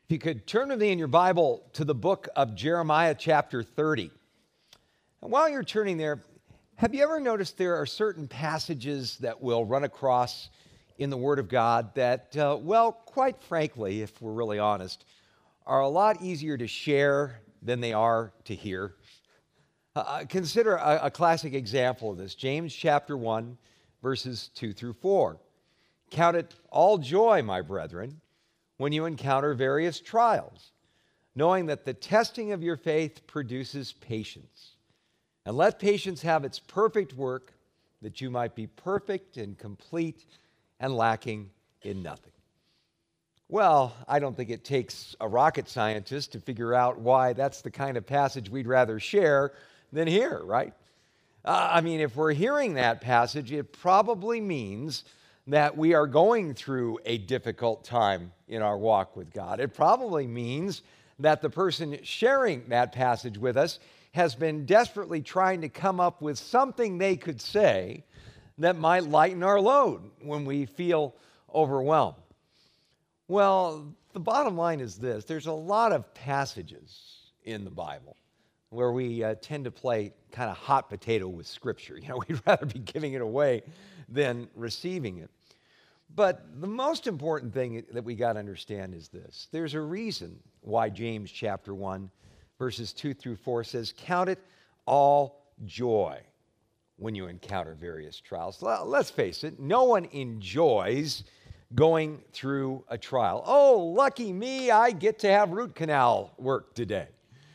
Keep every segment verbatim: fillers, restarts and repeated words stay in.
If you could turn with me in your Bible to the book of Jeremiah chapter thirty. And while you're turning there, have you ever noticed there are certain passages that we'll run across in the Word of God that, uh, well, quite frankly, if we're really honest, are a lot easier to share than they are to hear? Uh, consider a, a classic example of this, James chapter one, verses two through four. Count it all joy, my brethren, when you encounter various trials, knowing that the testing of your faith produces patience. And let patience have its perfect work, that you might be perfect and complete and lacking in nothing. Well, I don't think it takes a rocket scientist to figure out why that's the kind of passage we'd rather share than hear, right? Uh, I mean, if we're hearing that passage, it probably means that we are going through a difficult time in our walk with God. It probably means that the person sharing that passage with us has been desperately trying to come up with something they could say that might lighten our load when we feel overwhelmed. Well, the bottom line is this. There's a lot of passages in the Bible where we uh, tend to play kind of hot potato with Scripture. You know, we'd rather be giving it away than receiving it. But the most important thing that we got to understand is this. There's a reason why James chapter one, verses two through four says, count it all joy when you encounter various trials. Let's face it, no one enjoys going through a trial. Oh, lucky me, I get to have root canal work today.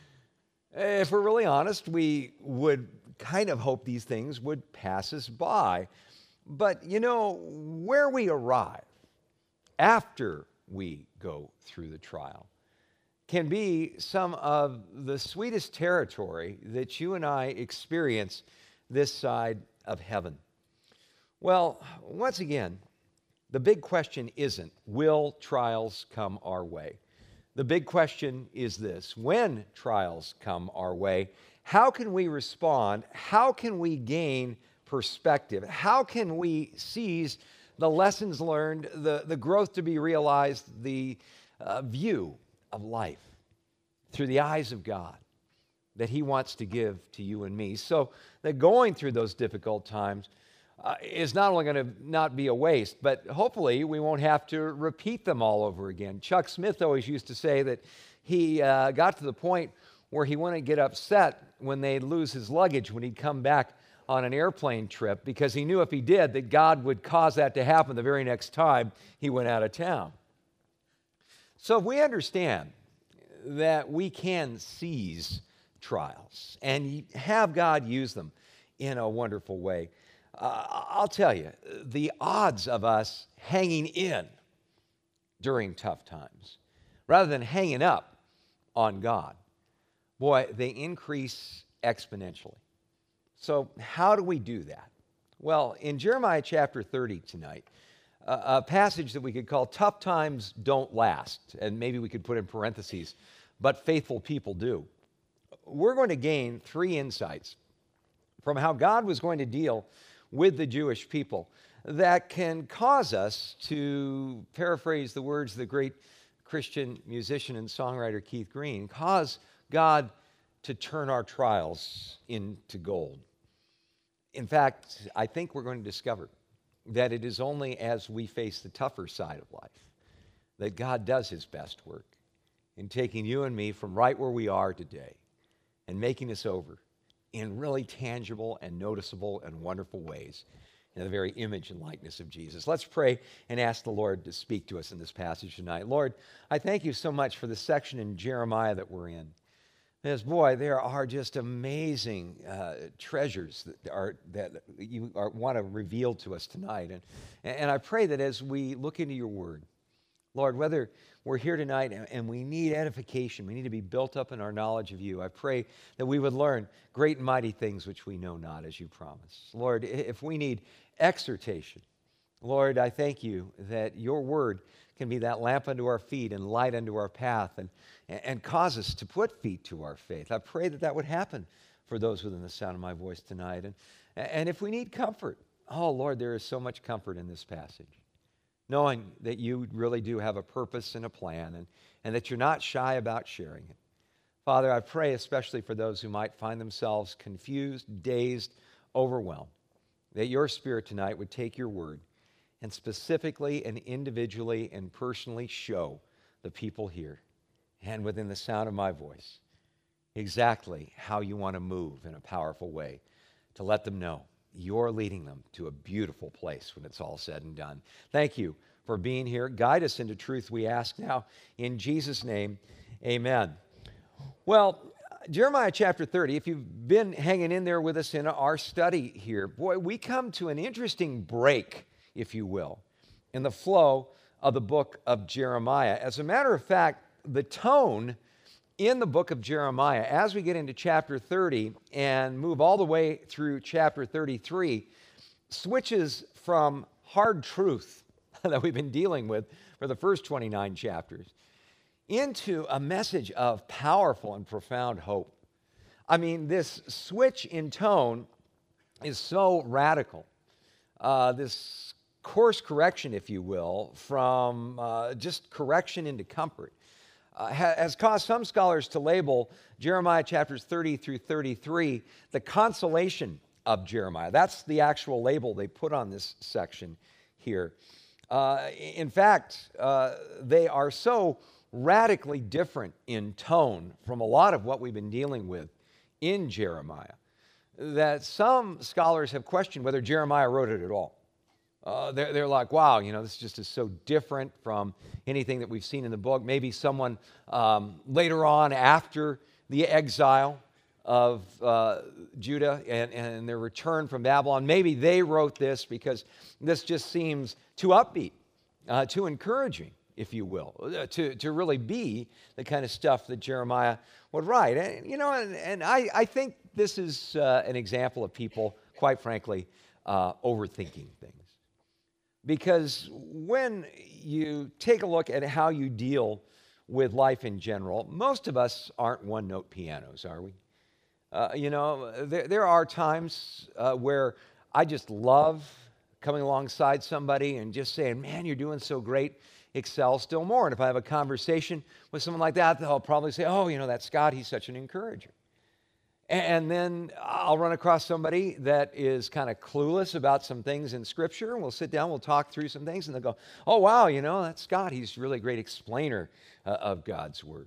If we're really honest, we would kind of hope these things would pass us by. But, you know, where we arrive after we go through the trial can be some of the sweetest territory that you and I experience this side of heaven. Well, once again, the big question isn't, will trials come our way? The big question is this: when trials come our way, how can we respond? How can we gain perspective? How can we seize the lessons learned, the, the growth to be realized, the uh, view of life through the eyes of God that He wants to give to you and me, so that going through those difficult times uh, is not only going to not be a waste, but hopefully we won't have to repeat them all over again. Chuck Smith always used to say that he uh, got to the point where he wouldn't get upset when they'd lose his luggage when he'd come back on an airplane trip, because he knew if he did that God would cause that to happen the very next time he went out of town. So if we understand that we can seize trials and have God use them in a wonderful way, uh, I'll tell you, the odds of us hanging in during tough times, rather than hanging up on God, boy, they increase exponentially. So how do we do that? Well, in Jeremiah chapter thirty tonight, uh, a passage that we could call Tough Times Don't Last, and maybe we could put in parentheses, but faithful people do. We're going to gain three insights from how God was going to deal with the Jewish people that can cause us to, paraphrase the words of the great Christian musician and songwriter Keith Green, cause God to turn our trials into gold. In fact, I think we're going to discover that it is only as we face the tougher side of life that God does His best work in taking you and me from right where we are today and making us over in really tangible and noticeable and wonderful ways in the very image and likeness of Jesus. Let's pray and ask the Lord to speak to us in this passage tonight. Lord, I thank you so much for the section in Jeremiah that we're in. Because, boy, there are just amazing uh, treasures that are that you are, want to reveal to us tonight. And, and I pray that as we look into your word, Lord, whether we're here tonight and, and we need edification, we need to be built up in our knowledge of you, I pray that we would learn great and mighty things which we know not, as you promise. Lord, if we need exhortation, Lord, I thank you that your word can be that lamp unto our feet and light unto our path, and, and cause us to put feet to our faith. I pray that that would happen for those within the sound of my voice tonight. And, and if we need comfort, oh, Lord, there is so much comfort in this passage. knowing that you really do have a purpose and a plan, and, and that you're not shy about sharing it. Father, I pray especially for those who might find themselves confused, dazed, overwhelmed, that your Spirit tonight would take your word and specifically and individually and personally show the people here and within the sound of my voice exactly how you want to move in a powerful way to let them know you're leading them to a beautiful place when it's all said and done. Thank you for being here. Guide us into truth, we ask now. In Jesus' name, amen. Well, Jeremiah chapter thirty, if you've been hanging in there with us in our study here, boy, we come to an interesting break, if you will, in the flow of the book of Jeremiah. As a matter of fact, the tone in the book of Jeremiah, as we get into chapter thirty and move all the way through chapter thirty-three, switches from hard truth that we've been dealing with for the first twenty-nine chapters into a message of powerful and profound hope. I mean, this switch in tone is so radical. Uh, this course correction, if you will, from uh, just correction into comfort, uh, ha- has caused some scholars to label Jeremiah chapters thirty through thirty-three the consolation of Jeremiah. That's the actual label they put on this section here. Uh, in fact, uh, they are so radically different in tone from a lot of what we've been dealing with in Jeremiah that some scholars have questioned whether Jeremiah wrote it at all. Uh, they're, they're like, wow, you know, this just is so different from anything that we've seen in the book. Maybe someone um, later on after the exile of uh, Judah and, and their return from Babylon, maybe they wrote this because this just seems too upbeat, uh, too encouraging, if you will, to, to really be the kind of stuff that Jeremiah would write. And, you know, and, and I, I think this is uh, an example of people, quite frankly, uh, overthinking things. Because when you take a look at how you deal with life in general, most of us aren't one-note pianos, are we? Uh, you know, there, there are times uh, where I just love coming alongside somebody and just saying, man, you're doing so great. Excel still more. And if I have a conversation with someone like that, they'll probably say, oh, you know, that Scott, he's such an encourager. And then I'll run across somebody that is kind of clueless about some things in Scripture, and we'll sit down, we'll talk through some things, and they'll go, oh, wow, you know, that's Scott. He's really a great explainer uh, of God's Word,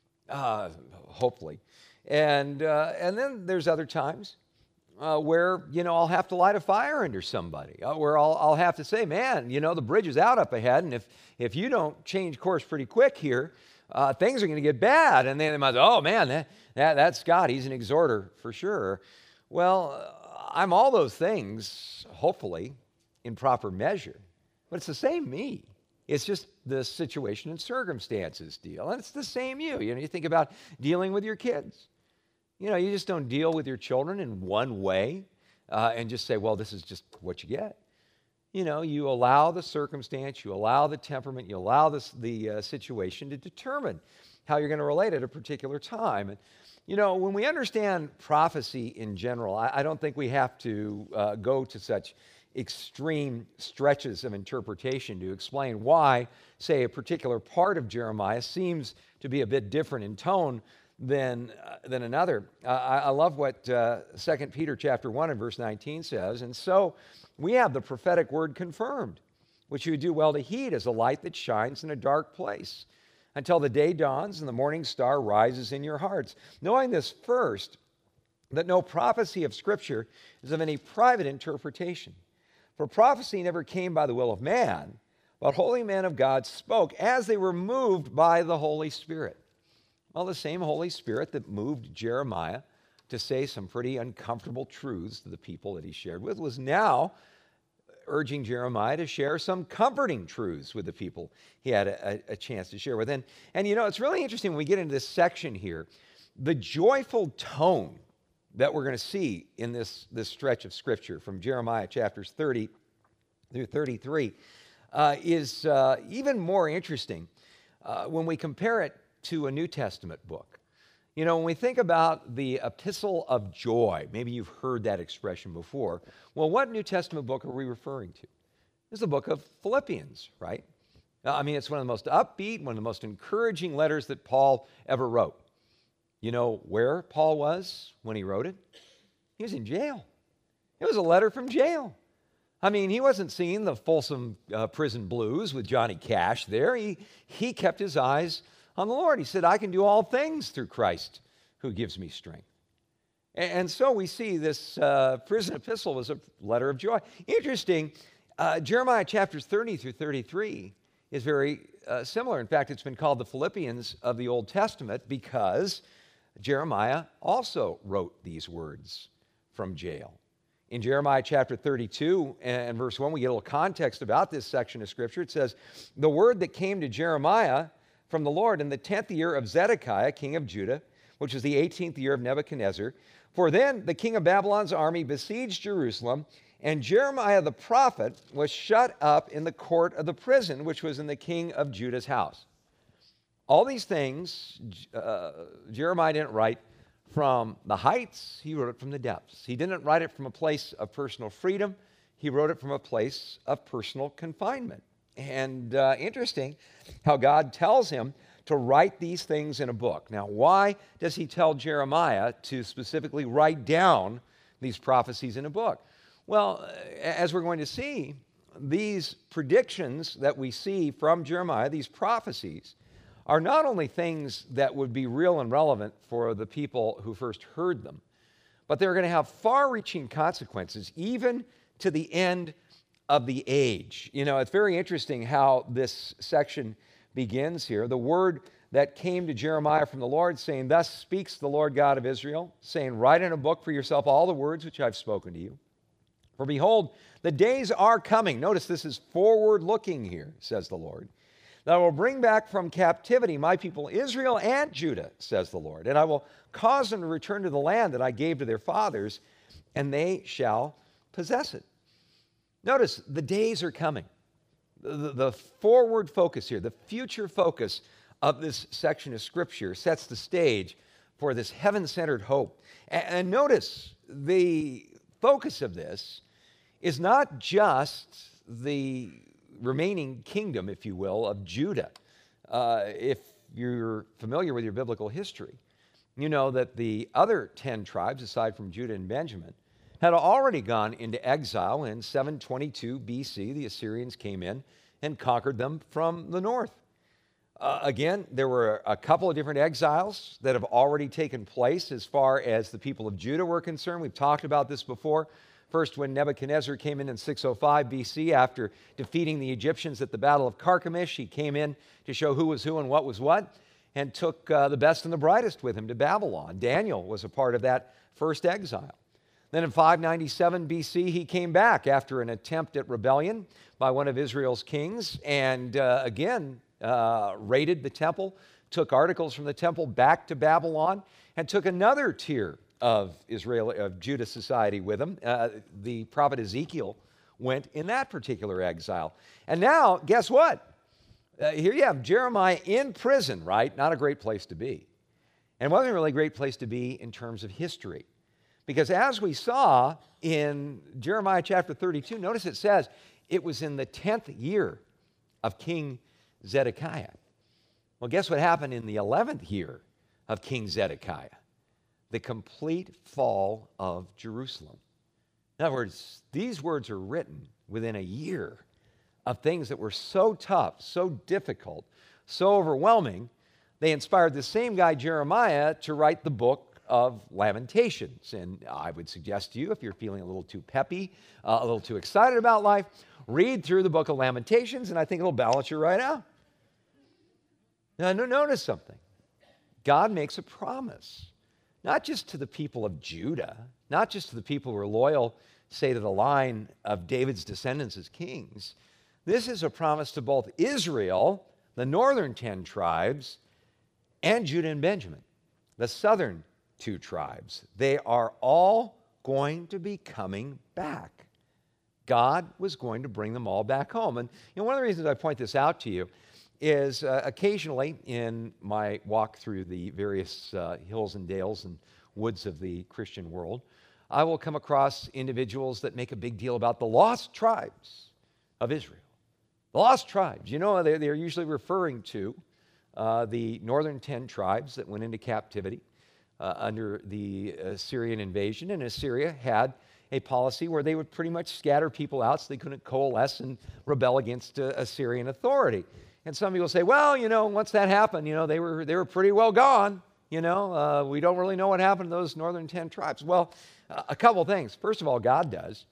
uh, hopefully. And, uh, and then there's other times Uh, where, you know, I'll have to light a fire under somebody, uh, where I'll, I'll have to say, man, you know, the bridge is out up ahead, and if, if you don't change course pretty quick here, uh, things are going to get bad. And then they might say, oh, man, that, that, that's Scott. He's an exhorter for sure. Well, uh, I'm all those things, hopefully, in proper measure. But it's the same me. It's just the situation and circumstances deal. And it's the same you. You know, you think about dealing with your kids. You know, you just don't deal with your children in one way uh, and just say, well, this is just what you get. You know, you allow the circumstance, you allow the temperament, you allow this, the uh, situation to determine how you're going to relate at a particular time. And, you know, when we understand prophecy in general, I, I don't think we have to uh, go to such extreme stretches of interpretation to explain why, say, a particular part of Jeremiah seems to be a bit different in tone than, uh, than another. Uh, I, I love what uh, Second Peter chapter one and verse nineteen says. And so we have the prophetic word confirmed, which you do well to heed as a light that shines in a dark place until the day dawns and the morning star rises in your hearts. Knowing this first, that no prophecy of Scripture is of any private interpretation. For prophecy never came by the will of man, but holy men of God spoke as they were moved by the Holy Spirit. Well, the same Holy Spirit that moved Jeremiah to say some pretty uncomfortable truths to the people that he shared with was now urging Jeremiah to share some comforting truths with the people he had a, a chance to share with. And, and you know, it's really interesting when we get into this section here, the joyful tone that we're going to see in this, this stretch of Scripture from Jeremiah chapters thirty through thirty-three uh, is uh, even more interesting uh, when we compare it to a New Testament book. You know, when we think about the epistle of joy, maybe you've heard that expression before. Well, what New Testament book are we referring to? is the book of Philippians, right? I mean, it's one of the most upbeat, one of the most encouraging letters that Paul ever wrote. You know where Paul was when he wrote it? He was in jail. It was a letter from jail. I mean, he wasn't singing the Folsom uh, Prison Blues with Johnny Cash there. He, he kept his eyes on the Lord. He said, I can do all things through Christ who gives me strength. And, and so we see this uh, prison epistle was a letter of joy. Interesting, uh, Jeremiah chapters thirty through thirty-three is very uh, similar. In fact, it's been called the Philippians of the Old Testament because Jeremiah also wrote these words from jail. In Jeremiah chapter thirty-two and verse one, we get a little context about this section of Scripture. It says, the word that came to Jeremiah from the Lord in the tenth year of Zedekiah, king of Judah, which was the eighteenth year of Nebuchadnezzar. For then the king of Babylon's army besieged Jerusalem, and Jeremiah the prophet was shut up in the court of the prison, which was in the king of Judah's house. All these things, uh, Jeremiah didn't write from the heights, he wrote it from the depths. He didn't write it from a place of personal freedom, he wrote it from a place of personal confinement. And uh, interesting how God tells him to write these things in a book. Now, why does he tell Jeremiah to specifically write down these prophecies in a book? Well, as we're going to see, these predictions that we see from Jeremiah, these prophecies, are not only things that would be real and relevant for the people who first heard them, but they're going to have far-reaching consequences, even to the end of the age. You know, it's very interesting how this section begins here. The word that came to Jeremiah from the Lord, saying, thus speaks the Lord God of Israel, saying, write in a book for yourself all the words which I've spoken to you. For behold, the days are coming. Notice this is forward-looking here, says the Lord. That I will bring back from captivity my people Israel and Judah, says the Lord. And I will cause them to return to the land that I gave to their fathers, and they shall possess it. Notice, the days are coming. The, the forward focus here, the future focus of this section of Scripture sets the stage for this heaven-centered hope. And, and notice, the focus of this is not just the remaining kingdom, if you will, of Judah. Uh, if you're familiar with your biblical history, you know that the other ten tribes, aside from Judah and Benjamin, had already gone into exile in seven twenty-two B C. The Assyrians came in and conquered them from the north. Uh, again, there were a couple of different exiles that have already taken place as far as the people of Judah were concerned. We've talked about this before. First, when Nebuchadnezzar came in in six oh five B C, after defeating the Egyptians at the Battle of Carchemish, he came in to show who was who and what was what, and took uh, the best and the brightest with him to Babylon. Daniel was a part of that first exile. Then in five ninety-seven B C, he came back after an attempt at rebellion by one of Israel's kings, and uh, again uh, raided the temple, took articles from the temple back to Babylon, and took another tier of Israel, of Judah society with him. Uh, the prophet Ezekiel went in that particular exile. And now, guess what? Uh, here you have Jeremiah in prison, right? Not a great place to be. And it wasn't really a great place to be in terms of history. Because as we saw in Jeremiah chapter thirty-two, notice it says it was in the tenth year of King Zedekiah. Well, guess what happened in the eleventh year of King Zedekiah? The complete fall of Jerusalem. In other words, these words are written within a year of things that were so tough, so difficult, so overwhelming, they inspired the same guy, Jeremiah, to write the book of Lamentations. And I would suggest to you, if you're feeling a little too peppy, uh, a little too excited about life, read through the book of Lamentations, and I think it'll balance you right out. Now, notice something. God makes a promise. Not just to the people of Judah, not just to the people who are loyal, say, to the line of David's descendants as kings. This is a promise to both Israel, the northern ten tribes, and Judah and Benjamin, the southern two tribes. They are all going to be coming back. God was going to bring them all back home. And you know, one of the reasons I point this out to you is uh, occasionally in my walk through the various uh, hills and dales and woods of the Christian world, I will come across individuals that make a big deal about the lost tribes of Israel. The lost tribes, you know, they're, they're usually referring to uh, the northern ten tribes that went into captivity uh, under the Assyrian invasion. And Assyria had a policy where they would pretty much scatter people out so they couldn't coalesce and rebel against uh, Assyrian authority. And some people say, well, you know, once that happened, you know, they were, they were pretty well gone. You know, uh, we don't really know what happened to those northern ten tribes. Well, uh, a couple things. First of all, God does.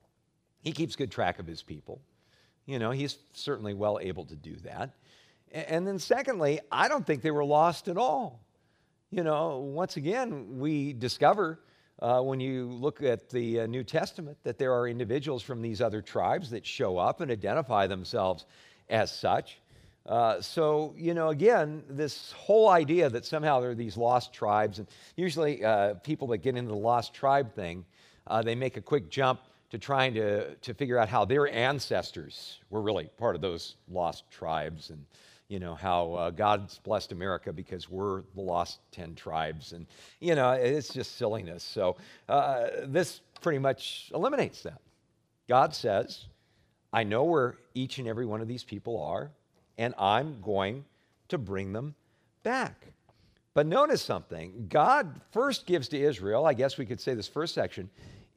He keeps good track of his people. You know, he's certainly well able to do that. And then secondly, I don't think they were lost at all. You know, once again, we discover uh, when you look at the uh, New Testament that there are individuals from these other tribes that show up and identify themselves as such. Uh, so, you know, again, this whole idea that somehow there are these lost tribes, and usually uh, people that get into the lost tribe thing, uh, they make a quick jump to trying to, to figure out how their ancestors were really part of those lost tribes, and, you know, how uh, God's blessed America because we're the lost ten tribes. And, you know, it's just silliness. So uh, this pretty much eliminates that. God says, I know where each and every one of these people are, and I'm going to bring them back. But notice something. God first gives to Israel, I guess we could say this first section,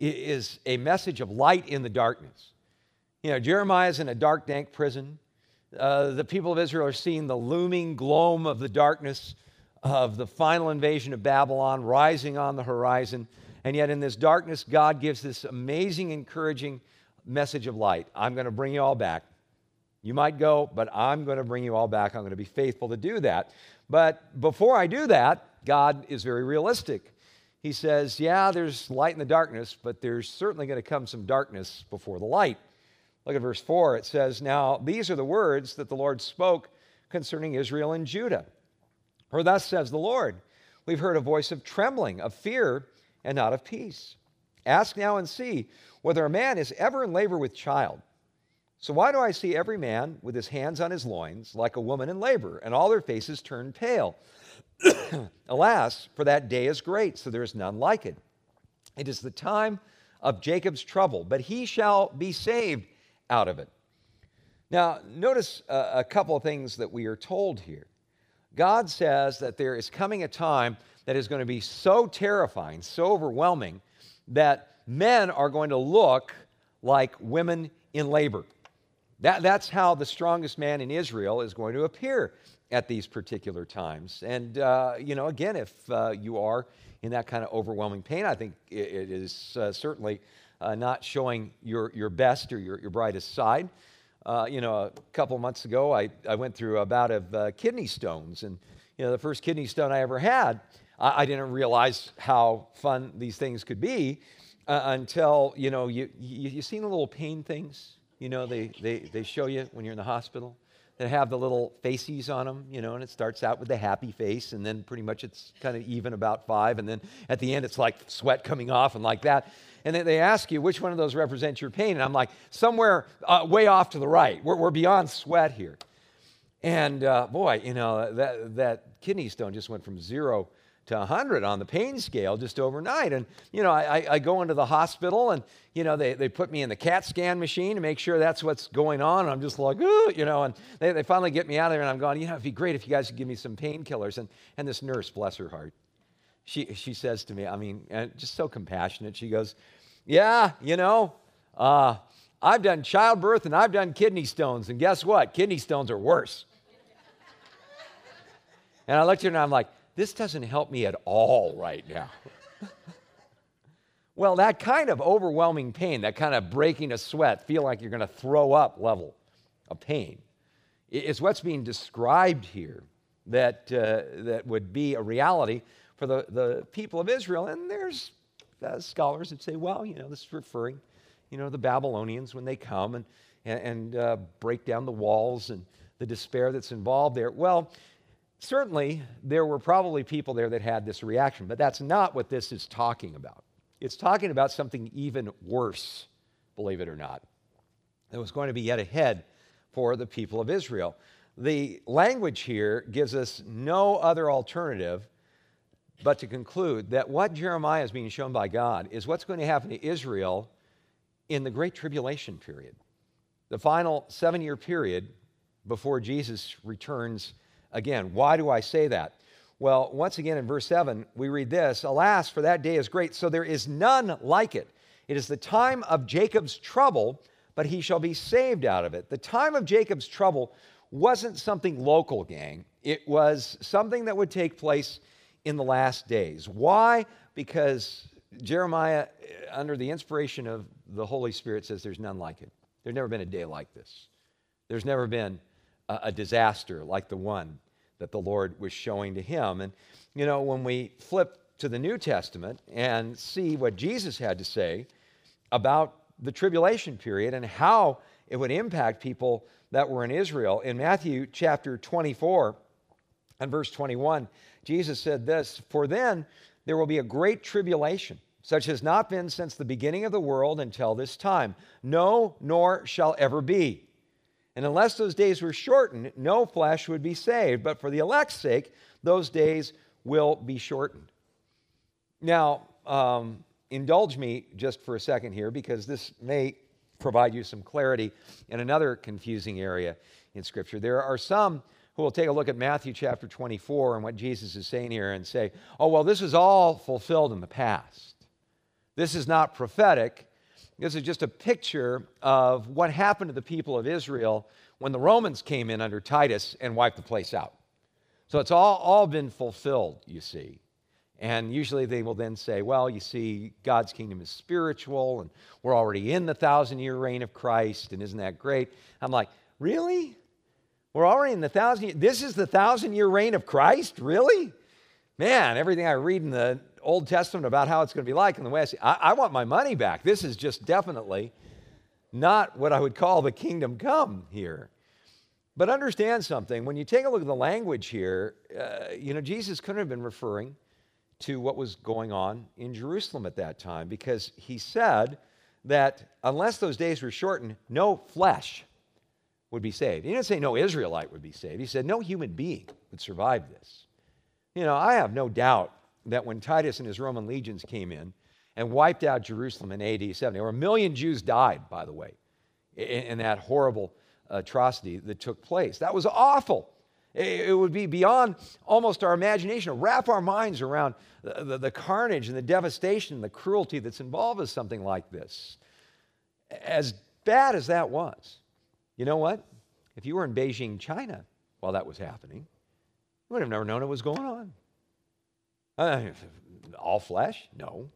is a message of light in the darkness. You know, Jeremiah's in a dark, dank prison. Uh, the people of Israel are seeing the looming gloom of the darkness of the final invasion of Babylon rising on the horizon. And yet in this darkness, God gives this amazing, encouraging message of light. I'm going to bring you all back. You might go, but I'm going to bring you all back. I'm going to be faithful to do that. But before I do that, God is very realistic. He says, yeah, there's light in the darkness, but there's certainly going to come some darkness before the light. Look at verse four. It says, now these are the words that the Lord spoke concerning Israel and Judah. For thus says the Lord, we've heard a voice of trembling, of fear, and not of peace. Ask now and see whether a man is ever in labor with child. So why do I see every man with his hands on his loins like a woman in labor, and all their faces turn pale? Alas, for that day is great, so there is none like it. It is the time of Jacob's trouble, but he shall be saved out of it. Now, notice a, a couple of things that we are told here. God says that there is coming a time that is going to be so terrifying, so overwhelming, that men are going to look like women in labor. That, that's how the strongest man in Israel is going to appear at these particular times. And, uh, you know, again, if uh, you are in that kind of overwhelming pain, I think it, it is uh, certainly uh, not showing your, your best or your, your brightest side. Uh, you know, a couple of months ago, I, I went through a bout of uh, kidney stones. And, you know, the first kidney stone I ever had, I, I didn't realize how fun these things could be uh, until, you know, you, you, you seen the little pain things, you know, they, they, they show you when you're in the hospital. That have the little faces on them, you know, and it starts out with the happy face, and then pretty much it's kind of even about five, and then at the end it's like sweat coming off and like that. And then they ask you which one of those represents your pain, and I'm like, somewhere uh, way off to the right. We're, we're beyond sweat here. And uh, boy, you know, that, that kidney stone just went from zero to one hundred on the pain scale just overnight. And, you know, I, I go into the hospital and, you know, they, they put me in the CAT scan machine to make sure that's what's going on. And I'm just like, ooh, you know, and they, they finally get me out of there and I'm going, you know, it'd be great if you guys could give me some painkillers. And, and this nurse, bless her heart, she, she says to me, I mean, and just so compassionate, she goes, yeah, you know, uh, I've done childbirth and I've done kidney stones. And guess what? Kidney stones are worse. And I looked at her and I'm like, this doesn't help me at all right now. Well, that kind of overwhelming pain, that kind of breaking a sweat, feel like you're going to throw up level of pain, is what's being described here that, uh, that would be a reality for the, the people of Israel. And there's uh, scholars that say, well, you know, this is referring, you know, the Babylonians when they come and, and, and uh, break down the walls and the despair that's involved there. Well, certainly, there were probably people there that had this reaction, but that's not what this is talking about. It's talking about something even worse, believe it or not, that was going to be yet ahead for the people of Israel. The language here gives us no other alternative but to conclude that what Jeremiah is being shown by God is what's going to happen to Israel in the Great Tribulation period. the final seven-year period before Jesus returns again. Why do I say that? Well, once again in verse seven, we read this, "Alas, for that day is great, so there is none like it. It is the time of Jacob's trouble, but he shall be saved out of it." The time of Jacob's trouble wasn't something local, gang. It was something that would take place in the last days. Why? Because Jeremiah, under the inspiration of the Holy Spirit, says there's none like it. There's never been a day like this. There's never been a, a disaster like the one that the Lord was showing to him. And, you know, when we flip to the New Testament and see what Jesus had to say about the tribulation period and how it would impact people that were in Israel, in Matthew chapter twenty-four and verse twenty-one, Jesus said this, "For then there will be a great tribulation, such has not been since the beginning of the world until this time. No, nor shall ever be. And unless those days were shortened, no flesh would be saved. But for the elect's sake, those days will be shortened." Now, um, indulge me just for a second here, because this may provide you some clarity in another confusing area in Scripture. There are some who will take a look at Matthew chapter twenty-four and what Jesus is saying here and say, oh, well, this is all fulfilled in the past. This is not prophetic. This is just a picture of what happened to the people of Israel when the Romans came in under Titus and wiped the place out. So it's all, all been fulfilled, you see. And usually they will then say, well, you see, God's kingdom is spiritual, and we're already in the thousand-year reign of Christ, and isn't that great? I'm like, really? We're already in the thousand, this is the thousand-year reign of Christ? Really? Man, everything I read in the Old Testament about how it's going to be like in the West, I, I want my money back. This is just definitely not what I would call the kingdom come here. But understand something. When you take a look at the language here, uh, you know, Jesus couldn't have been referring to what was going on in Jerusalem at that time, because he said that unless those days were shortened, no flesh would be saved. He didn't say no Israelite would be saved. He said no human being would survive this. You know, I have no doubt that when Titus and his Roman legions came in and wiped out Jerusalem in A D seventy, or a million Jews died, by the way, in, in that horrible atrocity that took place. That was awful. It, it would be beyond almost our imagination to wrap our minds around the, the, the carnage and the devastation and the cruelty that's involved with something like this. As bad as that was, you know what? If you were in Beijing, China, while that was happening, you would have never known it was going on. Uh, all flesh? No.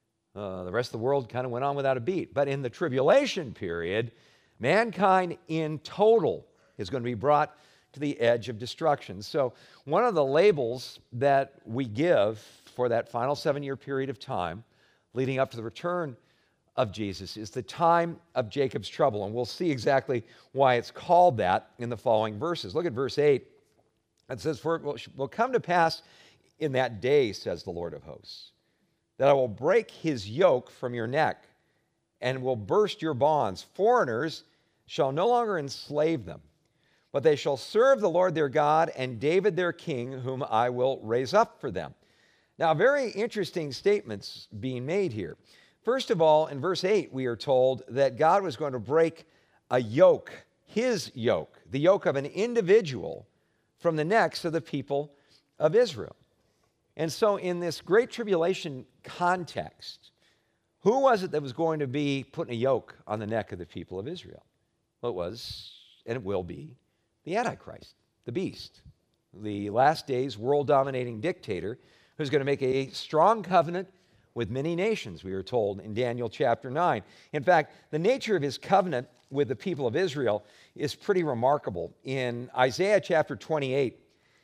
Uh, the rest of the world kind of went on without a beat. But in the tribulation period, mankind in total is going to be brought to the edge of destruction. So one of the labels that we give for that final seven-year period of time leading up to the return of Jesus is the time of Jacob's trouble. And we'll see exactly why it's called that in the following verses. Look at verse eight. It says, "For it will come to pass in that day, says the Lord of hosts, that I will break his yoke from your neck and will burst your bonds. Foreigners shall no longer enslave them, but they shall serve the Lord their God and David their king, whom I will raise up for them." Now, very interesting statements being made here. First of all, in verse eight, we are told that God was going to break a yoke, his yoke, the yoke of an individual from the necks of the people of Israel. And so in this great tribulation context, who was it that was going to be putting a yoke on the neck of the people of Israel? Well, it was, and it will be, the Antichrist, the beast, the last days world-dominating dictator who's going to make a strong covenant with many nations, we are told in Daniel chapter nine. In fact, the nature of his covenant with the people of Israel is pretty remarkable. In Isaiah chapter twenty-eight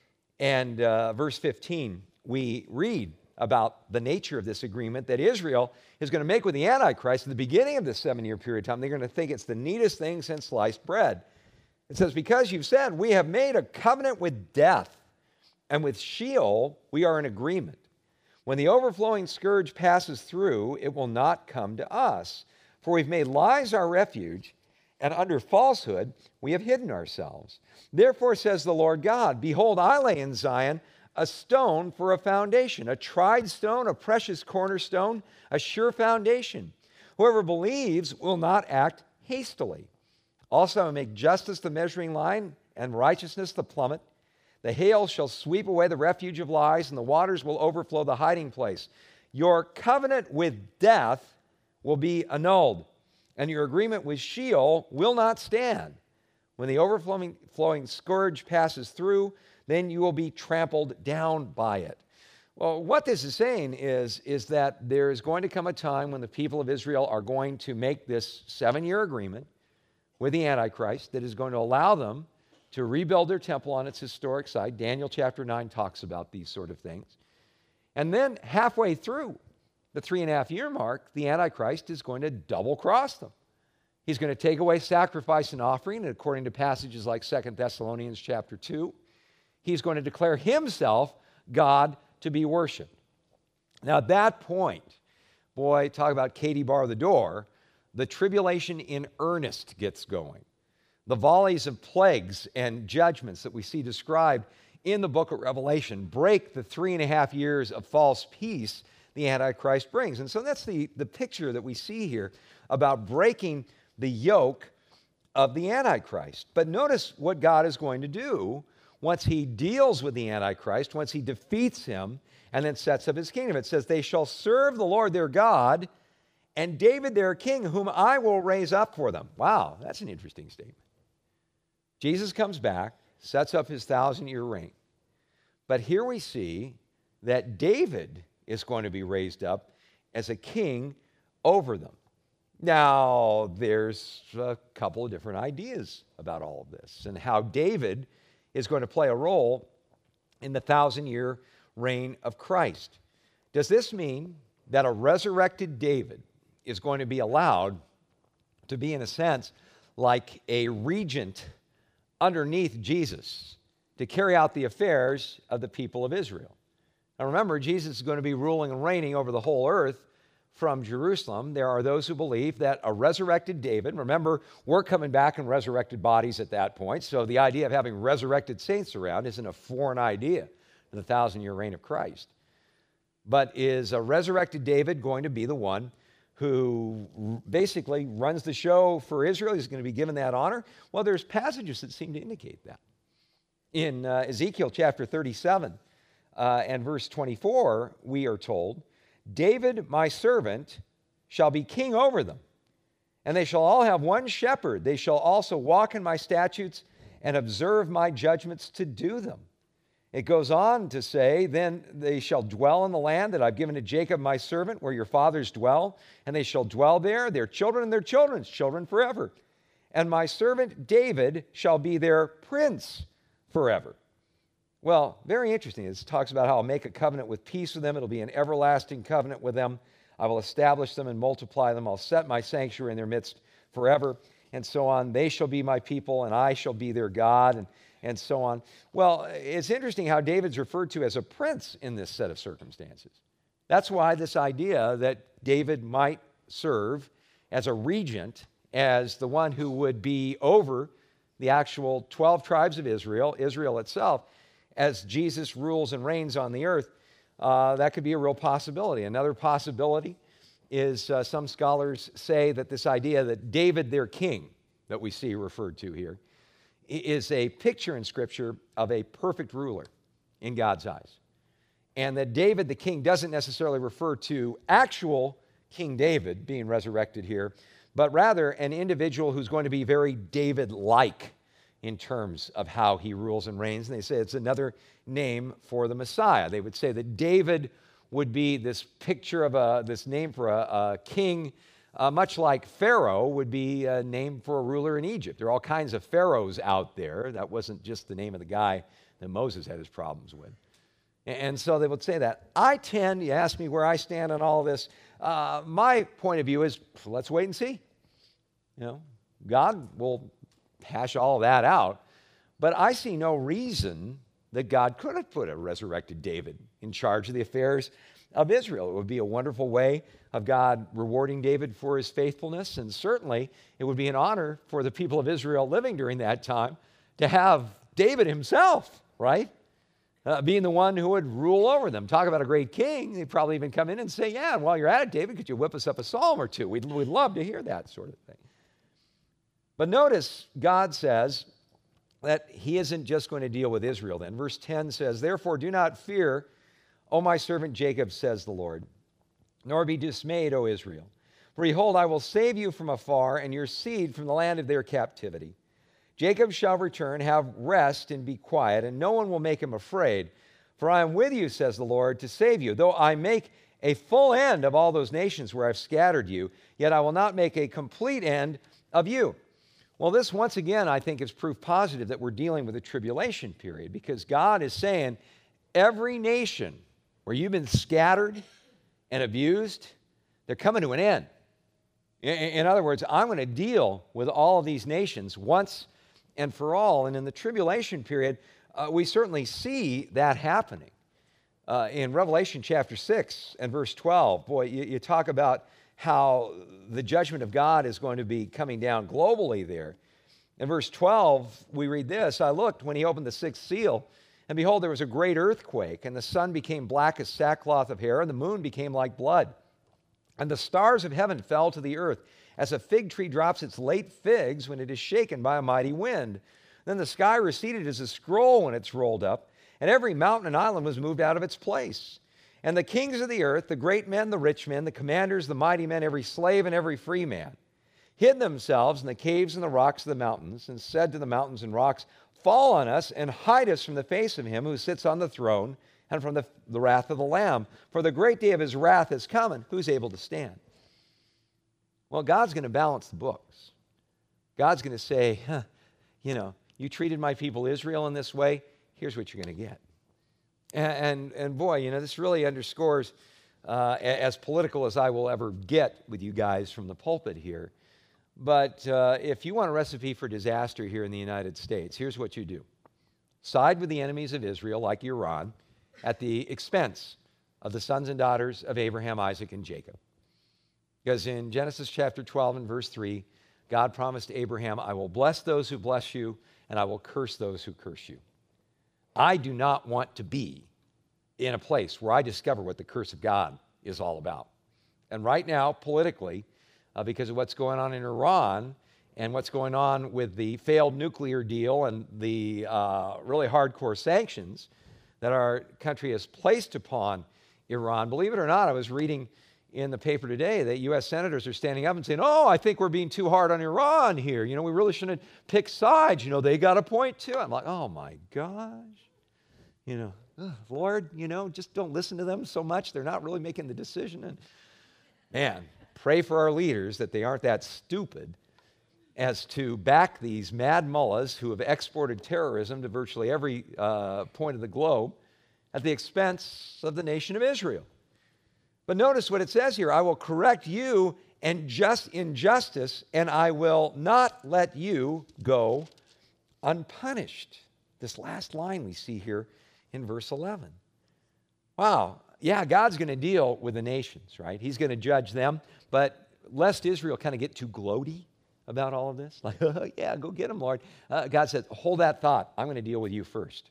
and uh, verse fifteen, we read about the nature of this agreement that Israel is going to make with the Antichrist at the beginning of this seven-year period of time. They're going to think it's the neatest thing since sliced bread. It says, "Because you've said, we have made a covenant with death, and with Sheol we are in agreement. When the overflowing scourge passes through, it will not come to us. For we've made lies our refuge, and under falsehood we have hidden ourselves. Therefore, says the Lord God, behold, I lay in Zion a stone for a foundation, a tried stone, a precious cornerstone, a sure foundation. Whoever believes will not act hastily. Also, I will make justice the measuring line and righteousness the plummet. The hail shall sweep away the refuge of lies, and the waters will overflow the hiding place. Your covenant with death will be annulled, and your agreement with Sheol will not stand. When the overflowing flowing scourge passes through, then you will be trampled down by it. Well, what this is saying is, is that there is going to come a time when the people of Israel are going to make this seven-year agreement with the Antichrist that is going to allow them to rebuild their temple on its historic site. Daniel chapter nine talks about these sort of things. And then halfway through the three and a half year mark, the Antichrist is going to double cross them. He's going to take away sacrifice and offering, and according to passages like Second Thessalonians chapter two, he's going to declare himself God to be worshiped. Now at that point, boy, talk about Katie bar the door, the tribulation in earnest gets going. The volleys of plagues and judgments that we see described in the book of Revelation break the three and a half years of false peace the Antichrist brings. And so that's the, the picture that we see here about breaking the yoke of the Antichrist. But notice what God is going to do once he deals with the Antichrist, once he defeats him and then sets up his kingdom. It says, they shall serve the Lord their God and David their king, whom I will raise up for them. Wow, that's an interesting statement. Jesus comes back, sets up his thousand-year reign. But here we see that David is going to be raised up as a king over them. Now, there's a couple of different ideas about all of this and how David is going to play a role in the thousand-year reign of Christ. Does this mean that a resurrected David is going to be allowed to be, in a sense, like a regent underneath Jesus to carry out the affairs of the people of Israel? Now remember, Jesus is going to be ruling and reigning over the whole earth from Jerusalem. There are those who believe that a resurrected David, remember, we're coming back in resurrected bodies at that point, so the idea of having resurrected saints around isn't a foreign idea to the thousand-year reign of Christ. But is a resurrected David going to be the one who basically runs the show for Israel? He's going to be given that honor? Well, there's passages that seem to indicate that. In uh, Ezekiel chapter thirty-seven uh, and verse twenty-four, we are told, David, my servant, shall be king over them, and they shall all have one shepherd. They shall also walk in my statutes and observe my judgments to do them. It goes on to say, then they shall dwell in the land that I've given to Jacob my servant, where your fathers dwell, and they shall dwell there, their children and their children's children forever. And my servant David shall be their prince forever. Well, very interesting. It talks about how I'll make a covenant with peace with them. It'll be an everlasting covenant with them. I will establish them and multiply them. I'll set my sanctuary in their midst forever, and so on. They shall be my people, and I shall be their God, and and so on. Well, it's interesting how David's referred to as a prince in this set of circumstances. That's why this idea that David might serve as a regent, as the one who would be over the actual twelve tribes of Israel, Israel itself, as Jesus rules and reigns on the earth, uh, that could be a real possibility. Another possibility is uh, some scholars say that this idea that David, their king, that we see referred to here, is a picture in Scripture of a perfect ruler in God's eyes. And that David the king doesn't necessarily refer to actual King David being resurrected here, but rather an individual who's going to be very David-like in terms of how he rules and reigns. And they say it's another name for the Messiah. They would say that David would be this picture of a, this name for a, a king, Uh, much like Pharaoh would be a name for a ruler in Egypt. There are all kinds of pharaohs out there. That wasn't just the name of the guy that Moses had his problems with. And, and so they would say that. I tend, you ask me where I stand on all this, uh, my point of view is, let's wait and see. You know, God will hash all of that out. But I see no reason that God could have put a resurrected David in charge of the affairs of Israel. It would be a wonderful way of God rewarding David for his faithfulness, and certainly it would be an honor for the people of Israel living during that time to have David himself, right, uh, being the one who would rule over them. Talk about a great king. They'd probably even come in and say, yeah, while you're at it, David, could you whip us up a psalm or two? We'd, we'd love to hear that sort of thing. But notice God says that he isn't just going to deal with Israel then. Verse ten says, therefore do not fear, O my servant Jacob, says the Lord, nor be dismayed, O Israel. For behold, I will save you from afar, and your seed from the land of their captivity. Jacob shall return, have rest, and be quiet, and no one will make him afraid. For I am with you, says the Lord, to save you. Though I make a full end of all those nations where I've scattered you, yet I will not make a complete end of you. Well, this once again, I think, is proof positive that we're dealing with a tribulation period, because God is saying every nation where you've been scattered and abused, they're coming to an end. In other words, I'm going to deal with all of these nations once and for all. And in the tribulation period, uh, we certainly see that happening. Uh, in Revelation chapter six and verse twelve, boy, you, you talk about how the judgment of God is going to be coming down globally there. In verse twelve, we read this, I looked when he opened the sixth seal, and behold, there was a great earthquake, and the sun became black as sackcloth of hair, and the moon became like blood. And the stars of heaven fell to the earth, as a fig tree drops its late figs when it is shaken by a mighty wind. Then the sky receded as a scroll when it's rolled up, and every mountain and island was moved out of its place. And the kings of the earth, the great men, the rich men, the commanders, the mighty men, every slave and every free man, hid themselves in the caves and the rocks of the mountains, and said to the mountains and rocks, fall on us and hide us from the face of him who sits on the throne, and from the, the wrath of the Lamb. For the great day of his wrath is coming. Who's able to stand? Well, God's going to balance the books. God's going to say, huh, you know, you treated my people Israel in this way, here's what you're going to get. And, and, and boy, you know, this really underscores, uh, as political as I will ever get with you guys from the pulpit here, but uh, if you want a recipe for disaster here in the United States, here's what you do. Side with the enemies of Israel, like Iran, at the expense of the sons and daughters of Abraham, Isaac, and Jacob. Because in Genesis chapter twelve and verse three, God promised Abraham, I will bless those who bless you, and I will curse those who curse you. I do not want to be in a place where I discover what the curse of God is all about. And right now, politically, uh, because of what's going on in Iran and what's going on with the failed nuclear deal and the uh, really hardcore sanctions that our country has placed upon Iran. Believe it or not, I was reading in the paper today that U S senators are standing up and saying, oh, I think we're being too hard on Iran here. You know, we really shouldn't pick sides. You know, they got a point too. I'm like, oh my gosh. You know, oh, Lord, you know, just don't listen to them so much. They're not really making the decision. And man, pray for our leaders that they aren't that stupid as to back these mad mullahs who have exported terrorism to virtually every uh, point of the globe at the expense of the nation of Israel. But notice what it says here, I will correct you and just injustice, and I will not let you go unpunished. This last line we see here in verse eleven. Wow, yeah, God's going to deal with the nations, right? He's going to judge them, but lest Israel kind of get too gloaty about all of this, like, oh, yeah, go get them, Lord. Uh, God says, hold that thought. I'm going to deal with you first.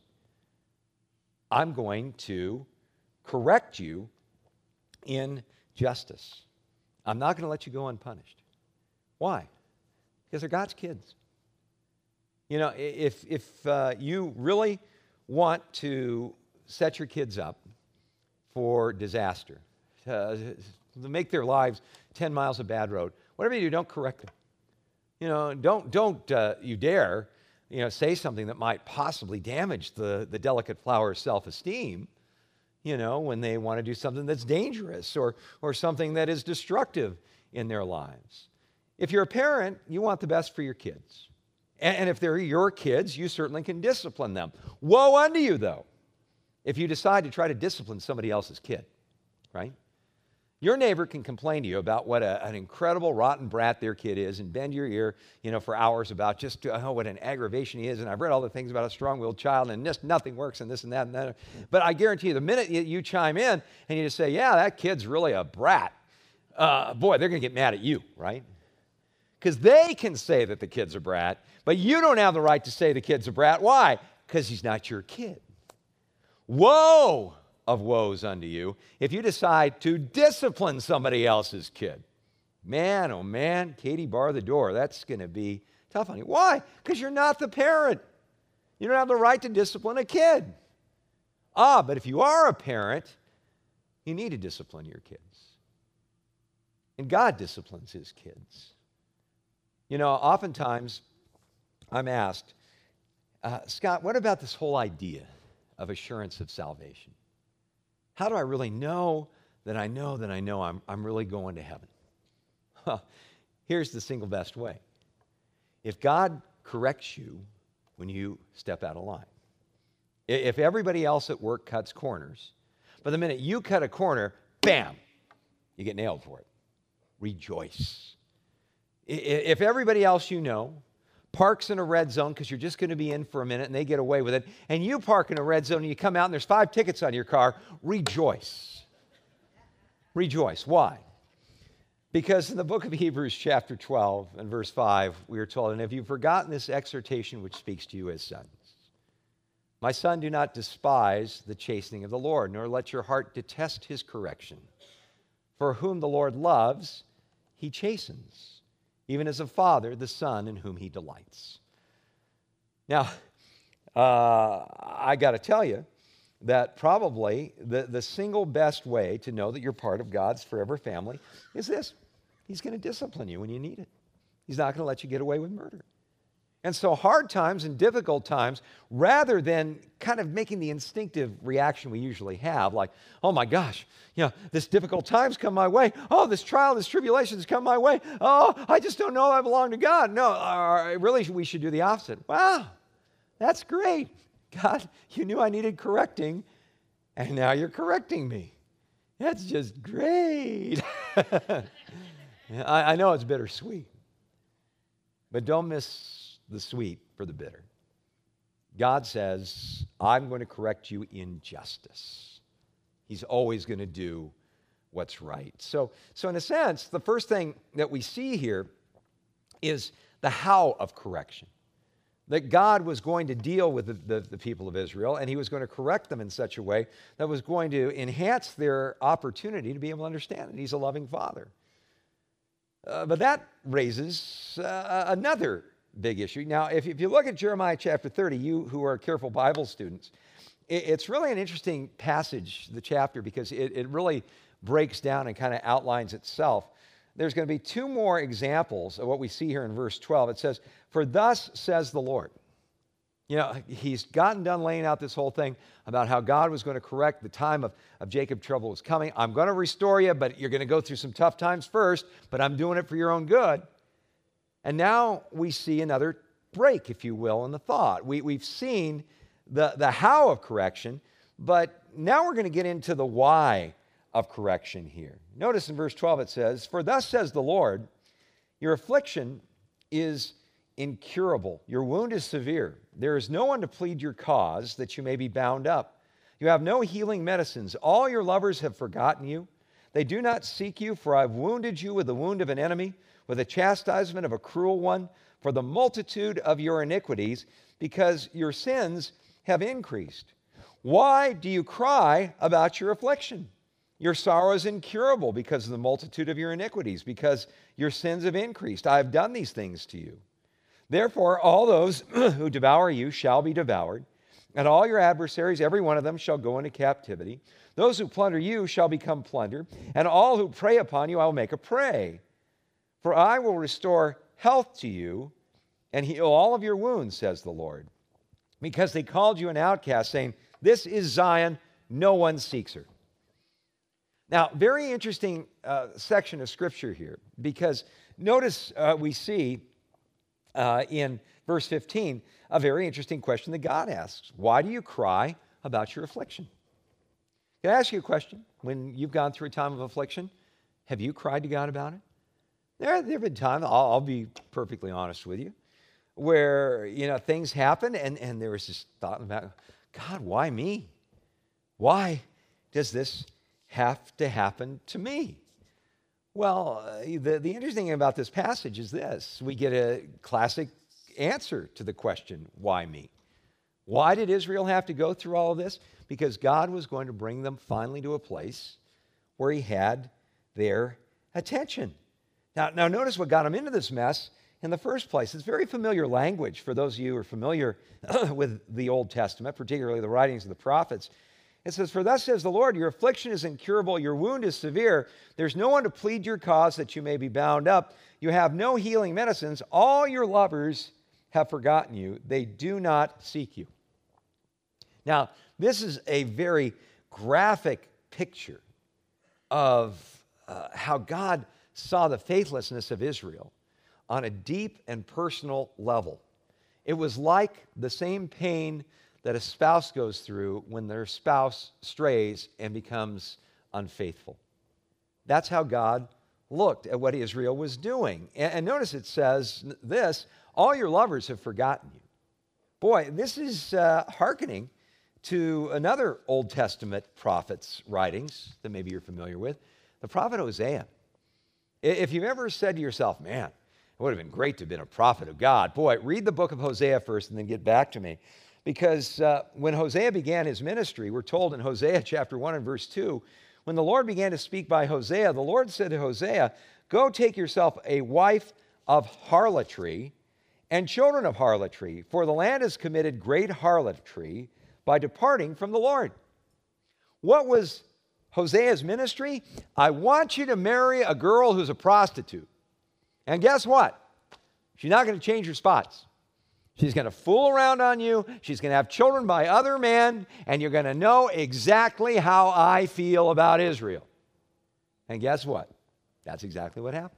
I'm going to correct you in justice. I'm not going to let you go unpunished. Why? Because they're God's kids. You know, if, if uh, you really want to set your kids up for disaster, uh, to make their lives ten miles of bad road, whatever you do, don't correct them. You know, don't, don't uh, you dare, you know, say something that might possibly damage the, the delicate flower of self-esteem, you know, when they want to do something that's dangerous or, or something that is destructive in their lives. If you're a parent, you want the best for your kids. And, and if they're your kids, you certainly can discipline them. Woe unto you, though, if you decide to try to discipline somebody else's kid, right? Your neighbor can complain to you about what a, an incredible rotten brat their kid is and bend your ear, you know, for hours about just, oh, what an aggravation he is. And I've read all the things about a strong-willed child and just nothing works and this and that and that. But I guarantee you, the minute you, you chime in and you just say, yeah, that kid's really a brat, uh, boy, they're going to get mad at you, right? Because they can say that the kid's a brat, but you don't have the right to say the kid's a brat. Why? Because he's not your kid. Woe of woes unto you if you decide to discipline somebody else's kid. Man, oh man, Katie, bar the door. That's going to be tough on you. Why? Because you're not the parent. You don't have the right to discipline a kid. Ah, but if you are a parent, you need to discipline your kids. And God disciplines his kids. You know, oftentimes I'm asked, uh, Scott, what about this whole idea of assurance of salvation? How do I really know that I know that I know I'm, I'm really going to heaven? Well, here's the single best way. If God corrects you when you step out of line, if everybody else at work cuts corners, but the minute you cut a corner, bam, you get nailed for it. Rejoice. If everybody else you know parks in a red zone because you're just going to be in for a minute and they get away with it, and you park in a red zone and you come out and there's five tickets on your car, rejoice. Rejoice. Why? Because in the book of Hebrews chapter twelve and verse five, we are told, and have you forgotten this exhortation which speaks to you as sons? My son, do not despise the chastening of the Lord, nor let your heart detest his correction. For whom the Lord loves, he chastens, even as a father the son in whom he delights. Now, uh, I got to tell you that probably the, the single best way to know that you're part of God's forever family is this. He's going to discipline you when you need it. He's not going to let you get away with murder. And so hard times and difficult times, rather than kind of making the instinctive reaction we usually have, like, oh my gosh, you know, this difficult time's come my way. Oh, this trial, this tribulation's come my way. Oh, I just don't know I belong to God. No, uh, really, we should do the opposite. Wow, that's great. God, you knew I needed correcting, and now you're correcting me. That's just great. I, I know it's bittersweet, but don't miss the sweet for the bitter. God says, I'm going to correct you in justice. He's always going to do what's right. So, so in a sense, the first thing that we see here is the how of correction. That God was going to deal with the, the, the people of Israel, and he was going to correct them in such a way that was going to enhance their opportunity to be able to understand it. He's a loving father. Uh, but that raises uh, another big issue. Now, if, if you look at Jeremiah chapter thirty, you who are careful Bible students, it, it's really an interesting passage, the chapter, because it, it really breaks down and kind of outlines itself. There's going to be two more examples of what we see here in verse twelve. It says, for thus says the Lord. You know, he's gotten done laying out this whole thing about how God was going to correct the time of, of Jacob's trouble was coming. I'm going to restore you, but you're going to go through some tough times first, but I'm doing it for your own good. And now we see another break, if you will, in the thought. We, we've seen the, the how of correction, but now we're going to get into the why of correction here. Notice in verse twelve it says, for thus says the Lord, your affliction is incurable. Your wound is severe. There is no one to plead your cause that you may be bound up. You have no healing medicines. All your lovers have forgotten you. They do not seek you, for I've wounded you with the wound of an enemy, with the chastisement of a cruel one, for the multitude of your iniquities, because your sins have increased. Why do you cry about your affliction? Your sorrow is incurable because of the multitude of your iniquities, because your sins have increased. I have done these things to you. Therefore, all those who devour you shall be devoured, and all your adversaries, every one of them, shall go into captivity. Those who plunder you shall become plunder, and all who prey upon you I will make a prey. For I will restore health to you and heal all of your wounds, says the Lord. Because they called you an outcast, saying, this is Zion, no one seeks her. Now, very interesting uh, section of Scripture here, because notice uh, we see uh, in verse fifteen a very interesting question that God asks. Why do you cry about your affliction? Can I ask you a question? When you've gone through a time of affliction, have you cried to God about it? There, there have been times, I'll, I'll be perfectly honest with you, where, you know, things happen and, and there was this thought about, God, why me? Why does this have to happen to me? Well, uh, the, the interesting thing about this passage is this. We get a classic answer to the question, why me? Why did Israel have to go through all of this? Because God was going to bring them finally to a place where he had their attention. Now, now notice what got them into this mess in the first place? It's very familiar language for those of you who are familiar with the Old Testament, particularly the writings of the prophets. It says, "For thus says the Lord, your affliction is incurable, your wound is severe. There's no one to plead your cause that you may be bound up. You have no healing medicines. All your lovers have forgotten you. They do not seek you." Now, this is a very graphic picture of uh, how God saw the faithlessness of Israel on a deep and personal level. It was like the same pain that a spouse goes through when their spouse strays and becomes unfaithful. That's how God looked at what Israel was doing. And, and notice it says this, all your lovers have forgotten you. Boy, this is uh, hearkening to another Old Testament prophet's writings that maybe you're familiar with, the prophet Hosea. If you've ever said to yourself, man, it would have been great to have been a prophet of God, boy, read the book of Hosea first and then get back to me. Because uh, when Hosea began his ministry, we're told in Hosea chapter one and verse two, when the Lord began to speak by Hosea, the Lord said to Hosea, "Go take yourself a wife of harlotry and children of harlotry, for the land has committed great harlotry by departing from the Lord." What was Hosea's ministry? I want you to marry a girl who's a prostitute. And guess what? She's not going to change her spots. She's going to fool around on you. She's going to have children by other men, and you're going to know exactly how I feel about Israel. And guess what? That's exactly what happened.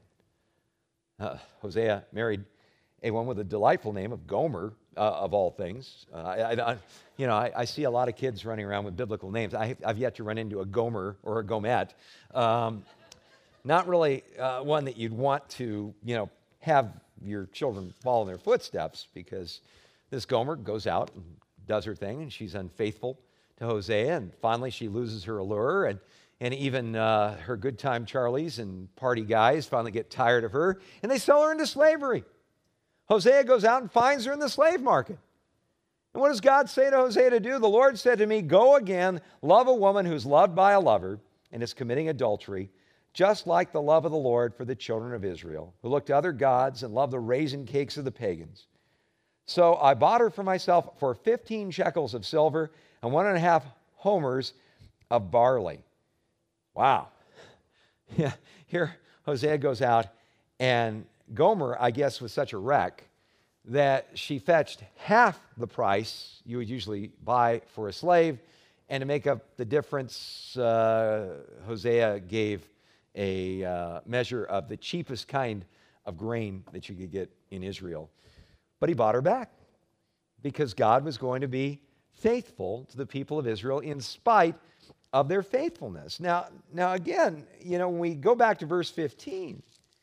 Uh, Hosea married a one with a delightful name of Gomer, uh, of all things. Uh, I, I, you know, I, I see a lot of kids running around with biblical names. I, I've yet to run into a Gomer or a Gomet. Um, not really uh, one that you'd want to, you know, have your children follow in their footsteps, because this Gomer goes out and does her thing, and she's unfaithful to Hosea, and finally she loses her allure, and, and even uh, her good time Charlies and party guys finally get tired of her, and they sell her into slavery. Hosea goes out and finds her in the slave market. And what does God say to Hosea to do? The Lord said to me, "Go again, love a woman who's loved by a lover and is committing adultery, just like the love of the Lord for the children of Israel, who looked to other gods and loved the raisin cakes of the pagans. So I bought her for myself for fifteen shekels of silver and one and a half homers of barley." Wow. Yeah, here Hosea goes out, and Gomer, I guess, was such a wreck that she fetched half the price you would usually buy for a slave, and to make up the difference, uh, Hosea gave a uh, measure of the cheapest kind of grain that you could get in Israel. But he bought her back because God was going to be faithful to the people of Israel in spite of their faithfulness. Now, now again, you know, when we go back to verse fifteen,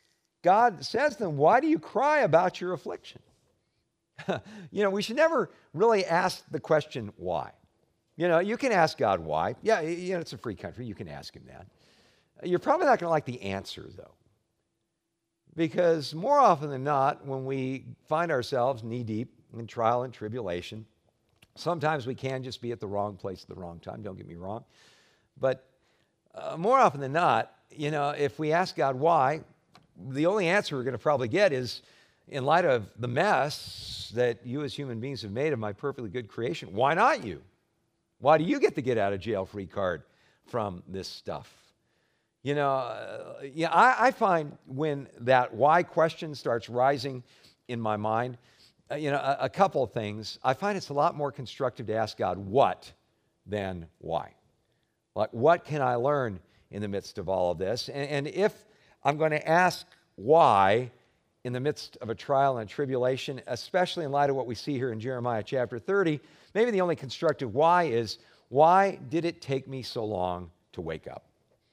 God says to them, "Why do you cry about your affliction?" You know, we should never really ask the question, why? You know, you can ask God why. Yeah, you know, it's a free country. You can ask him that. You're probably not going to like the answer, though, because more often than not, when we find ourselves knee-deep in trial and tribulation, sometimes we can just be at the wrong place at the wrong time, don't get me wrong. But uh, more often than not, you know, if we ask God why, the only answer we're going to probably get is, in light of the mess that you as human beings have made of my perfectly good creation, why not you? Why do you get the get out of jail free card from this stuff? You know, uh, yeah, I, I find when that why question starts rising in my mind, uh, you know, a, a couple of things. I find it's a lot more constructive to ask God what than why. Like, what can I learn in the midst of all of this? And, and if I'm going to ask why in the midst of a trial and a tribulation, especially in light of what we see here in Jeremiah chapter thirty, maybe the only constructive why is, why did it take me so long to wake up?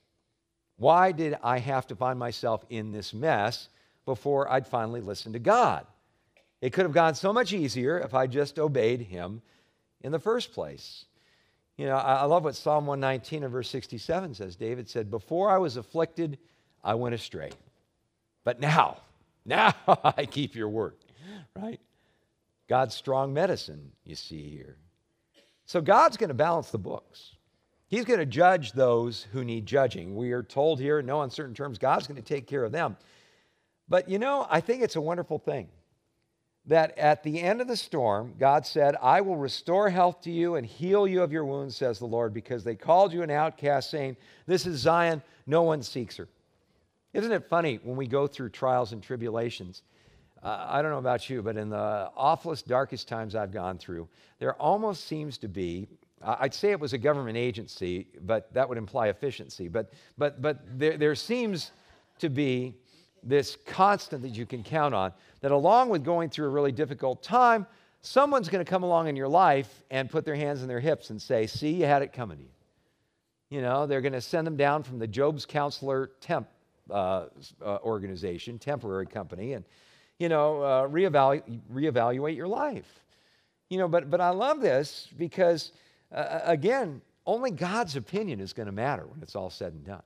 Why did I have to find myself in this mess before I'd finally listen to God? It could have gone so much easier if I just obeyed him in the first place. You know, I love what Psalm one nineteen and verse sixty-seven says. David said, "Before I was afflicted, I went astray. But now, now I keep your word," right? God's strong medicine, you see here. So God's going to balance the books. He's going to judge those who need judging. We are told here in no uncertain terms, God's going to take care of them. But you know, I think it's a wonderful thing that at the end of the storm, God said, I will restore health to you and heal you of your wounds, says the Lord, because they called you an outcast, saying, this is Zion, no one seeks her. Isn't it funny when we go through trials and tribulations? Uh, I don't know about you, but in the awfulest, darkest times I've gone through, there almost seems to be, I'd say it was a government agency, but that would imply efficiency. But, but, but there, there seems to be this constant that you can count on, that along with going through a really difficult time, someone's going to come along in your life and put their hands in their hips and say, see, you had it coming to you. You know, they're going to send them down from the Job's Counselor Temp uh, uh, organization, temporary company, and, you know, uh, reevaluate, reevaluate your life. You know, but, but I love this because, uh, again, only God's opinion is going to matter when it's all said and done.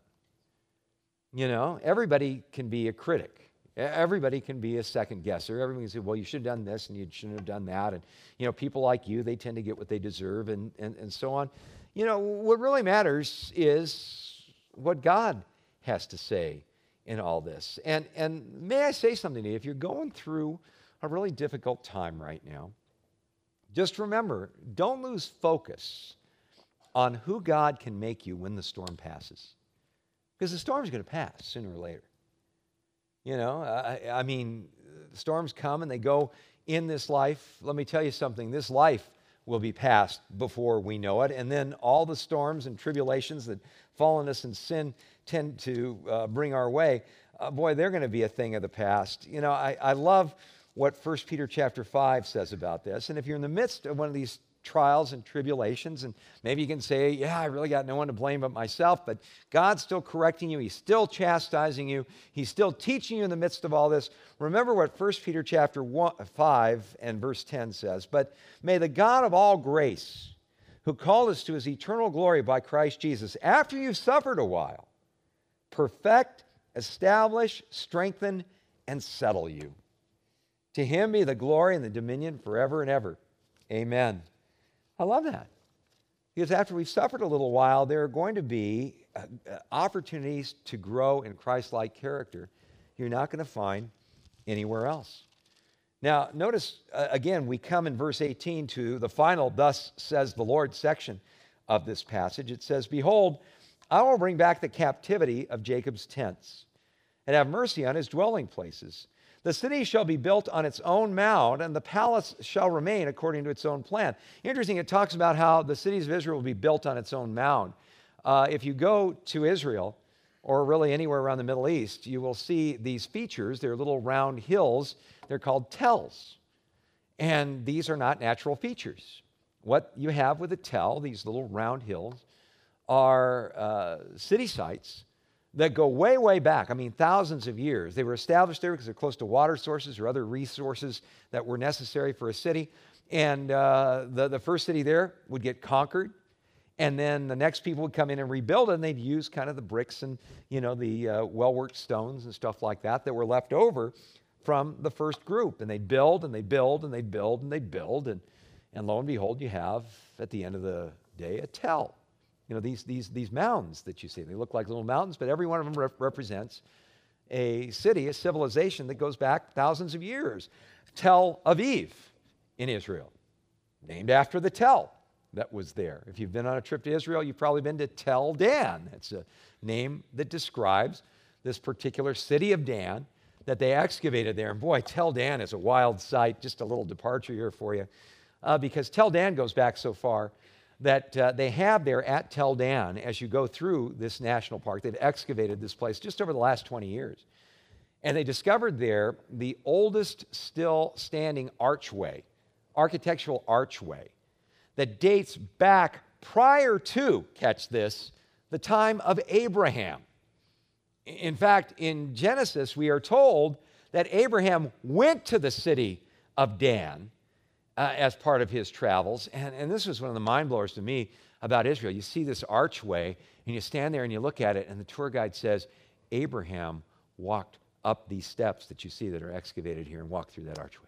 You know, everybody can be a critic. Everybody can be a second guesser. Everybody can say, well, you should have done this and you shouldn't have done that. And, you know, people like you, they tend to get what they deserve and, and, and so on. You know, what really matters is what God has to say in all this. And, and may I say something to you? If you're going through a really difficult time right now, just remember, don't lose focus on who God can make you when the storm passes. Because the storm's going to pass sooner or later. You know, I, I mean, storms come and they go in this life. Let me tell you something. This life will be past before we know it. And then all the storms and tribulations that fallenness and sin tend to uh, bring our way, uh, boy, they're going to be a thing of the past. You know, I, I love what First Peter chapter five says about this. And if you're in the midst of one of these trials and tribulations, and maybe you can say, yeah, I really got no one to blame but myself, but God's still correcting you. He's still chastising you. He's still teaching you in the midst of all this. Remember what First Peter chapter five and verse ten says, but may the God of all grace, who called us to his eternal glory by Christ Jesus, after you've suffered a while, perfect, establish, strengthen, and settle you. To him be the glory and the dominion forever and ever. Amen. I love that. Because after we've suffered a little while, there are going to be uh, opportunities to grow in Christ-like character you're not going to find anywhere else. Now, notice, uh, again, we come in verse eighteen to the final, thus says the Lord section of this passage. It says, behold, I will bring back the captivity of Jacob's tents and have mercy on his dwelling places. The city shall be built on its own mound, and the palace shall remain according to its own plan. Interesting, it talks about how the cities of Israel will be built on its own mound. Uh, if you go to Israel, or really anywhere around the Middle East, you will see these features. They're little round hills. They're called tells. And these are not natural features. What you have with a tell, these little round hills, are uh, city sites that go way, way back. I mean, thousands of years. They were established there because they're close to water sources or other resources that were necessary for a city. And uh, the, the first city there would get conquered. And then the next people would come in and rebuild it, and they'd use kind of the bricks and, you know, the uh, well-worked stones and stuff like that that were left over from the first group. And they'd build, and they'd build, and they'd build, and they'd build. And, and lo and behold, you have, at the end of the day, a tell. You know, these, these, these mounds that you see, they look like little mountains, but every one of them rep- represents a city, a civilization that goes back thousands of years. Tel Aviv in Israel, named after the Tel that was there. If you've been on a trip to Israel, you've probably been to Tel Dan. It's a name that describes this particular city of Dan that they excavated there. And boy, Tel Dan is a wild sight. Just a little departure here for you, uh, because Tel Dan goes back so far that uh, they have there at Tel Dan, as you go through this national park. They've excavated this place just over the last twenty years. And they discovered there the oldest still standing archway, architectural archway, that dates back prior to, catch this, the time of Abraham. In fact, in Genesis, we are told that Abraham went to the city of Dan Uh, as part of his travels. And, and this was one of the mind blowers to me about Israel. You see this archway, and you stand there and you look at it, and the tour guide says, Abraham walked up these steps that you see that are excavated here and walked through that archway.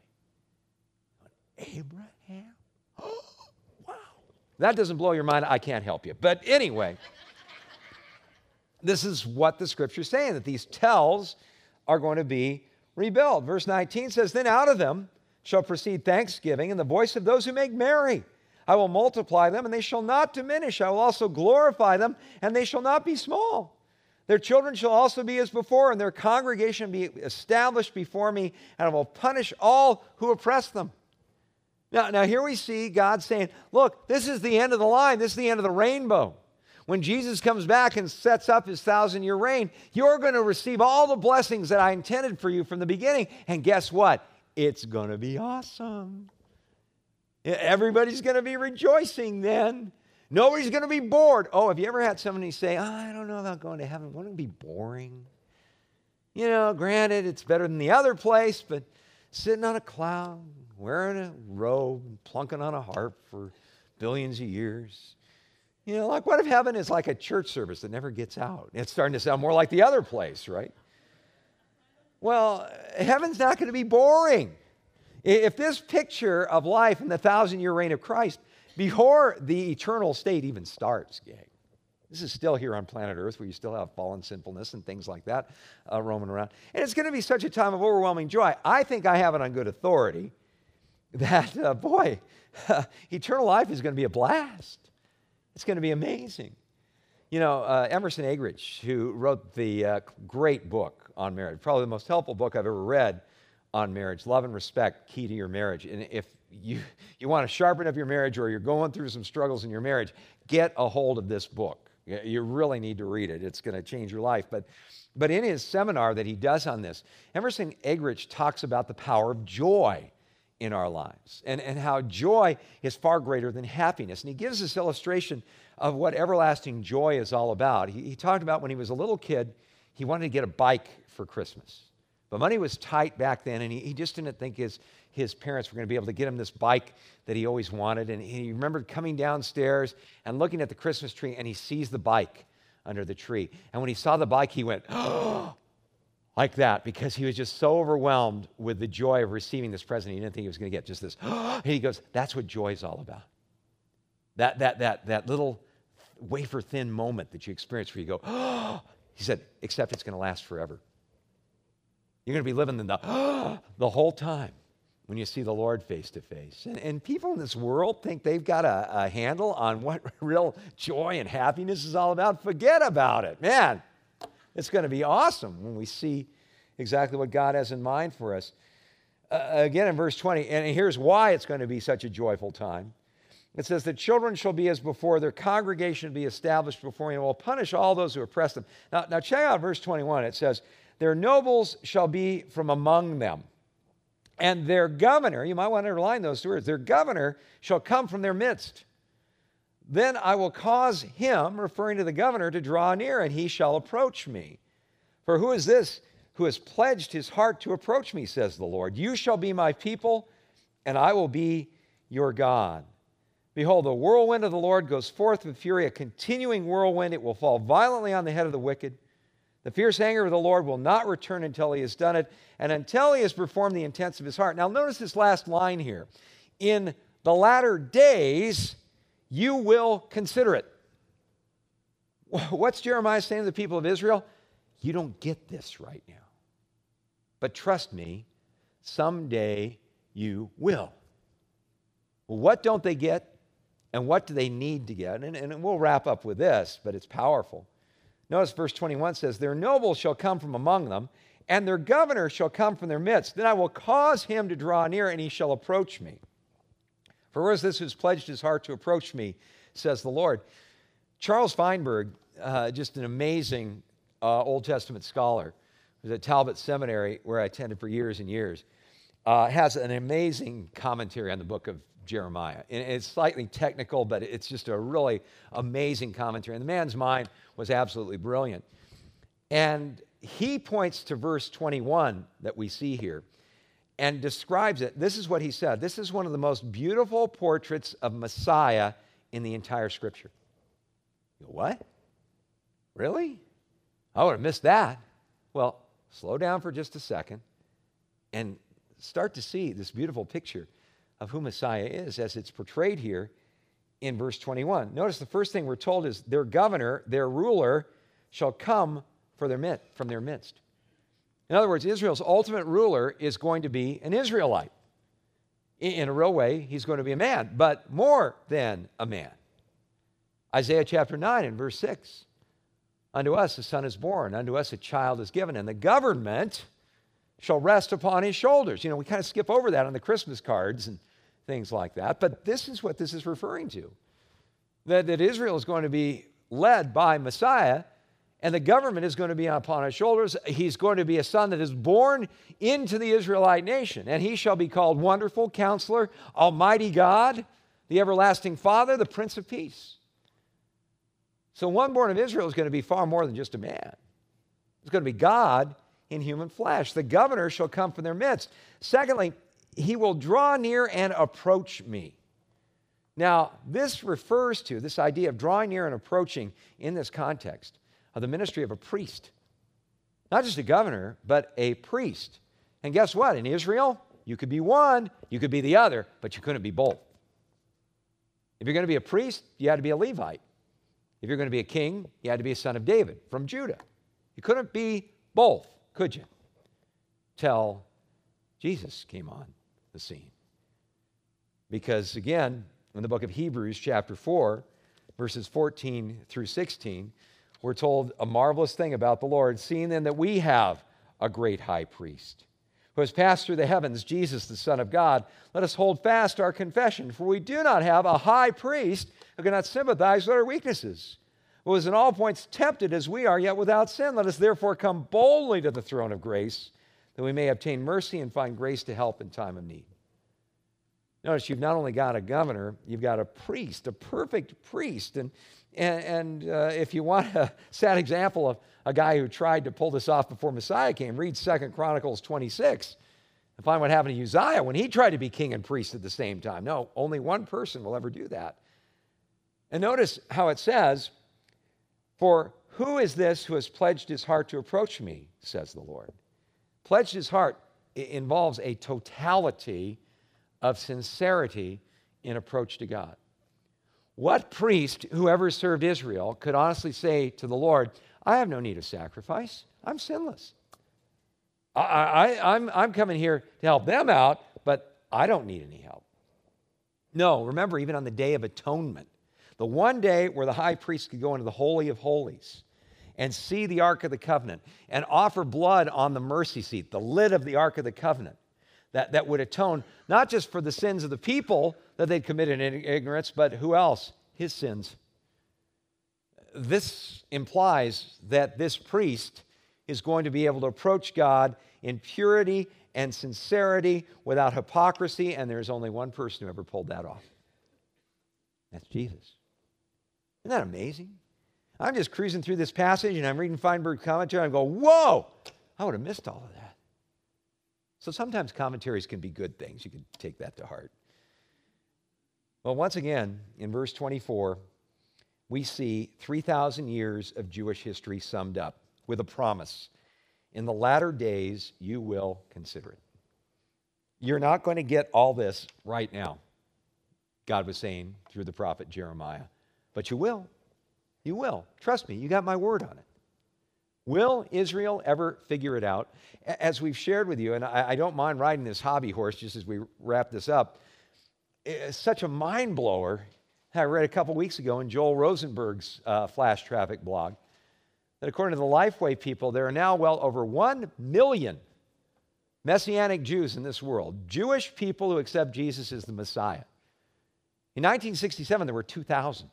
Abraham? Oh, wow. That doesn't blow your mind. I can't help you. But anyway, this is what the scripture's saying, that these tells are going to be rebuild. Verse nineteen says, then out of them shall proceed thanksgiving and the voice of those who make merry. I will multiply them, and they shall not diminish. I will also glorify them, and they shall not be small. Their children shall also be as before, and their congregation be established before me, and I will punish all who oppress them. Now, now here we see God saying, look, this is the end of the line. This is the end of the rainbow. When Jesus comes back and sets up his thousand-year reign, you're going to receive all the blessings that I intended for you from the beginning. And guess what? It's going to be awesome. Everybody's going to be rejoicing then. Nobody's going to be bored. Oh, have you ever had somebody say, oh, I don't know about going to heaven. Wouldn't it be boring? You know, granted, it's better than the other place, but sitting on a cloud, wearing a robe, plunking on a harp for billions of years. You know, like what if heaven is like a church service that never gets out? It's starting to sound more like the other place, right? Well, heaven's not going to be boring. If this picture of life in the thousand-year reign of Christ, before the eternal state even starts, gang, this is still here on planet Earth where you still have fallen sinfulness and things like that uh, roaming around. And it's going to be such a time of overwhelming joy. I think I have it on good authority that, uh, boy, uh, eternal life is going to be a blast. It's going to be amazing. You know, uh, Emerson Eggerichs, who wrote the uh, great book on marriage, probably the most helpful book I've ever read on marriage, Love and Respect, Key to Your Marriage. And if you, you want to sharpen up your marriage or you're going through some struggles in your marriage, get a hold of this book. You really need to read it. It's going to change your life. But, but in his seminar that he does on this, Emerson Eggerichs talks about the power of joy in our lives and, and how joy is far greater than happiness. And he gives this illustration of what everlasting joy is all about. He, he talked about when he was a little kid, he wanted to get a bike for Christmas. But money was tight back then, and he, he just didn't think his, his parents were going to be able to get him this bike that he always wanted. And he remembered coming downstairs and looking at the Christmas tree, and he sees the bike under the tree. And when he saw the bike, he went, oh, like that, because he was just so overwhelmed with the joy of receiving this present. He didn't think he was going to get just this. And he goes, that's what joy is all about. That, that, that, that little wafer-thin moment that you experience where you go, oh, he said, except it's going to last forever. You're going to be living in the, oh, the whole time when you see the Lord face to face. And, and people in this world think they've got a, a handle on what real joy and happiness is all about. Forget about it. Man, it's going to be awesome when we see exactly what God has in mind for us. Uh, again, in verse twenty, and here's why it's going to be such a joyful time. It says, the children shall be as before, their congregation be established before you, and will punish all those who oppress them. Now, now check out verse twenty-one. It says, their nobles shall be from among them, and their governor, you might want to underline those two words, their governor shall come from their midst. Then I will cause him, referring to the governor, to draw near, and he shall approach me. For who is this who has pledged his heart to approach me, says the Lord? You shall be my people, and I will be your God. Behold, the whirlwind of the Lord goes forth with fury, a continuing whirlwind. It will fall violently on the head of the wicked. The fierce anger of the Lord will not return until he has done it, and until he has performed the intents of his heart. Now notice this last line here. In the latter days, you will consider it. What's Jeremiah saying to the people of Israel? You don't get this right now. But trust me, someday you will. Well, what don't they get? And what do they need to get? And, and we'll wrap up with this, but it's powerful. Notice verse twenty-one says, their nobles shall come from among them, and their governor shall come from their midst. Then I will cause him to draw near, and he shall approach me. For who is this who has pledged his heart to approach me, says the Lord. Charles Feinberg, uh, just an amazing uh, Old Testament scholar, who was at Talbot Seminary, where I attended for years and years, uh, has an amazing commentary on the book of Jeremiah. And it's slightly technical, but it's just a really amazing commentary. And the man's mind was absolutely brilliant. And he points to verse twenty-one that we see here and describes it. This is what he said. This is one of the most beautiful portraits of Messiah in the entire Scripture. You go, what? Really? I would have missed that. Well, slow down for just a second and start to see this beautiful picture of who Messiah is as it's portrayed here in verse twenty-one. Notice the first thing we're told is their governor, their ruler, shall come for their mid, from their midst. In other words, Israel's ultimate ruler is going to be an Israelite. In a real way, he's going to be a man, but more than a man. Isaiah chapter nine and verse six. Unto us a son is born, unto us a child is given, and the government shall rest upon his shoulders. You know, we kind of skip over that on the Christmas cards and things like that, but this is what this is referring to. That, that Israel is going to be led by Messiah, and the government is going to be upon his shoulders. He's going to be a son that is born into the Israelite nation, and he shall be called Wonderful Counselor, Almighty God, the Everlasting Father, the Prince of Peace. So one born of Israel is going to be far more than just a man. It's going to be God in human flesh. The governor shall come from their midst. Secondly, he will draw near and approach me. Now, this refers to this idea of drawing near and approaching in this context of the ministry of a priest. Not just a governor, but a priest. And guess what? In Israel, you could be one, you could be the other, but you couldn't be both. If you're going to be a priest, you had to be a Levite. If you're going to be a king, you had to be a son of David from Judah. You couldn't be both, could you? Till Jesus came on the scene. Because again, in the book of Hebrews chapter four, verses fourteen through sixteen, we're told a marvelous thing about the Lord, seeing then that we have a great high priest who has passed through the heavens, Jesus, the Son of God. Let us hold fast our confession, for we do not have a high priest who cannot sympathize with our weaknesses, who was in all points tempted as we are, yet without sin. Let us therefore come boldly to the throne of grace, that we may obtain mercy and find grace to help in time of need. Notice you've not only got a governor, you've got a priest, a perfect priest. And, and, and uh, if you want a sad example of a guy who tried to pull this off before Messiah came, read Second Chronicles twenty-six and find what happened to Uzziah when he tried to be king and priest at the same time. No, only one person will ever do that. And notice how it says, for who is this who has pledged his heart to approach me, says the Lord. Pledged his heart involves a totality of sincerity in approach to God. What priest who ever served Israel could honestly say to the Lord, I have no need of sacrifice. I'm sinless. I, I, I'm, I'm coming here to help them out, but I don't need any help. No, remember, even on the Day of Atonement, the one day where the high priest could go into the Holy of Holies and see the Ark of the Covenant and offer blood on the mercy seat, the lid of the Ark of the Covenant, that, that would atone not just for the sins of the people that they'd committed in ignorance, but who else? His sins. This implies that this priest is going to be able to approach God in purity and sincerity without hypocrisy, and there's only one person who ever pulled that off. That's Jesus. Isn't that amazing? I'm just cruising through this passage, and I'm reading Feinberg commentary, and I go, whoa, I would have missed all of that. So sometimes commentaries can be good things. You can take that to heart. Well, once again, in verse twenty-four, we see three thousand years of Jewish history summed up with a promise. In the latter days, you will consider it. You're not going to get all this right now, God was saying through the prophet Jeremiah. But you will. You will. Trust me, you got my word on it. Will Israel ever figure it out? As we've shared with you, and I, I don't mind riding this hobby horse just as we wrap this up, it's such a mind blower. I read a couple weeks ago in Joel Rosenberg's uh, Flash Traffic blog that according to the Lifeway people, there are now well over one million Messianic Jews in this world, Jewish people who accept Jesus as the Messiah. In nineteen sixty-seven, there were two thousand.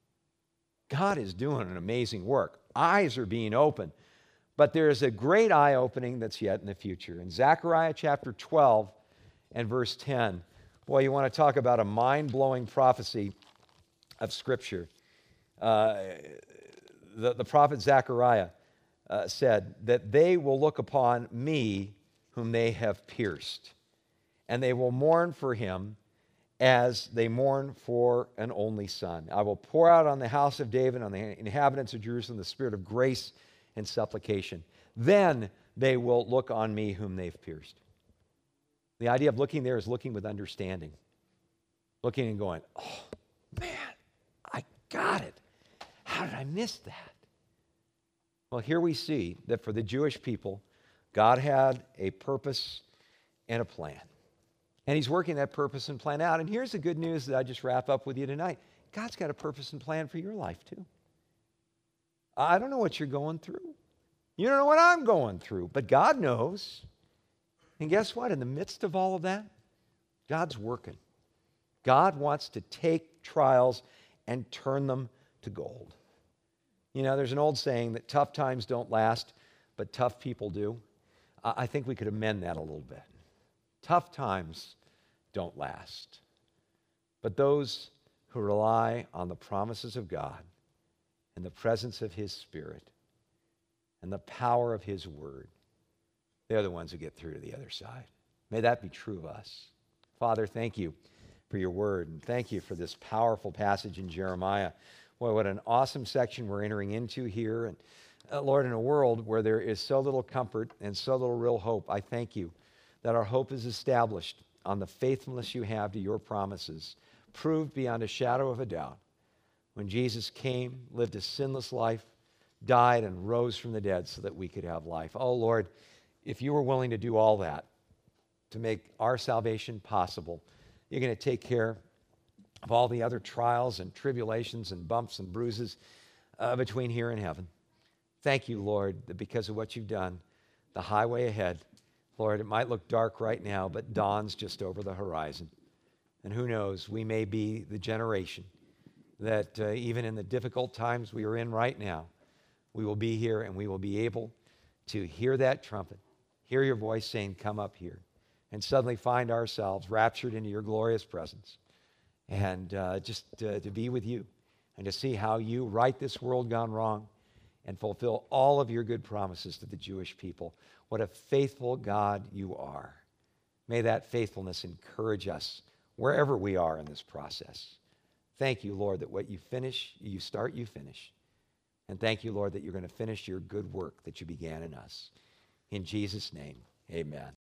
God is doing an amazing work. Eyes are being opened. But there is a great eye-opening that's yet in the future. In Zechariah chapter twelve and verse ten, boy, you want to talk about a mind-blowing prophecy of Scripture. Uh, the, the prophet Zechariah uh, said that they will look upon me whom they have pierced, and they will mourn for him as they mourn for an only son. I will pour out on the house of David, on the inhabitants of Jerusalem, the spirit of grace and supplication. Then they will look on me whom they've pierced. The idea of looking there is looking with understanding. Looking and going, oh, man, I got it. How did I miss that? Well, here we see that for the Jewish people, God had a purpose and a plan. And he's working that purpose and plan out. And here's the good news that I just wrap up with you tonight. God's got a purpose and plan for your life too. I don't know what you're going through. You don't know what I'm going through, but God knows. And guess what? In the midst of all of that, God's working. God wants to take trials and turn them to gold. You know, there's an old saying that tough times don't last, but tough people do. I think we could amend that a little bit. Tough times don't last, but those who rely on the promises of God and the presence of His Spirit and the power of His Word, they're the ones who get through to the other side. May that be true of us. Father, thank you for your word, and thank you for this powerful passage in Jeremiah. Boy, what an awesome section we're entering into here. And uh, Lord, in a world where there is so little comfort and so little real hope, I thank you that our hope is established on the faithfulness you have to your promises, proved beyond a shadow of a doubt when Jesus came, lived a sinless life, died, and rose from the dead so that we could have life. Oh, Lord, if you were willing to do all that to make our salvation possible, you're going to take care of all the other trials and tribulations and bumps and bruises uh, between here and heaven. Thank you, Lord, that because of what you've done, the highway ahead, Lord, it might look dark right now, but dawn's just over the horizon. And who knows, we may be the generation that uh, even in the difficult times we are in right now, we will be here and we will be able to hear that trumpet, hear your voice saying, come up here, and suddenly find ourselves raptured into your glorious presence. And uh, just uh, to be with you and to see how you right this world gone wrong and fulfill all of your good promises to the Jewish people. What a faithful God you are. May that faithfulness encourage us wherever we are in this process. Thank you, Lord, that what you finish, you start, you finish. And thank you, Lord, that you're going to finish your good work that you began in us. In Jesus' name, amen.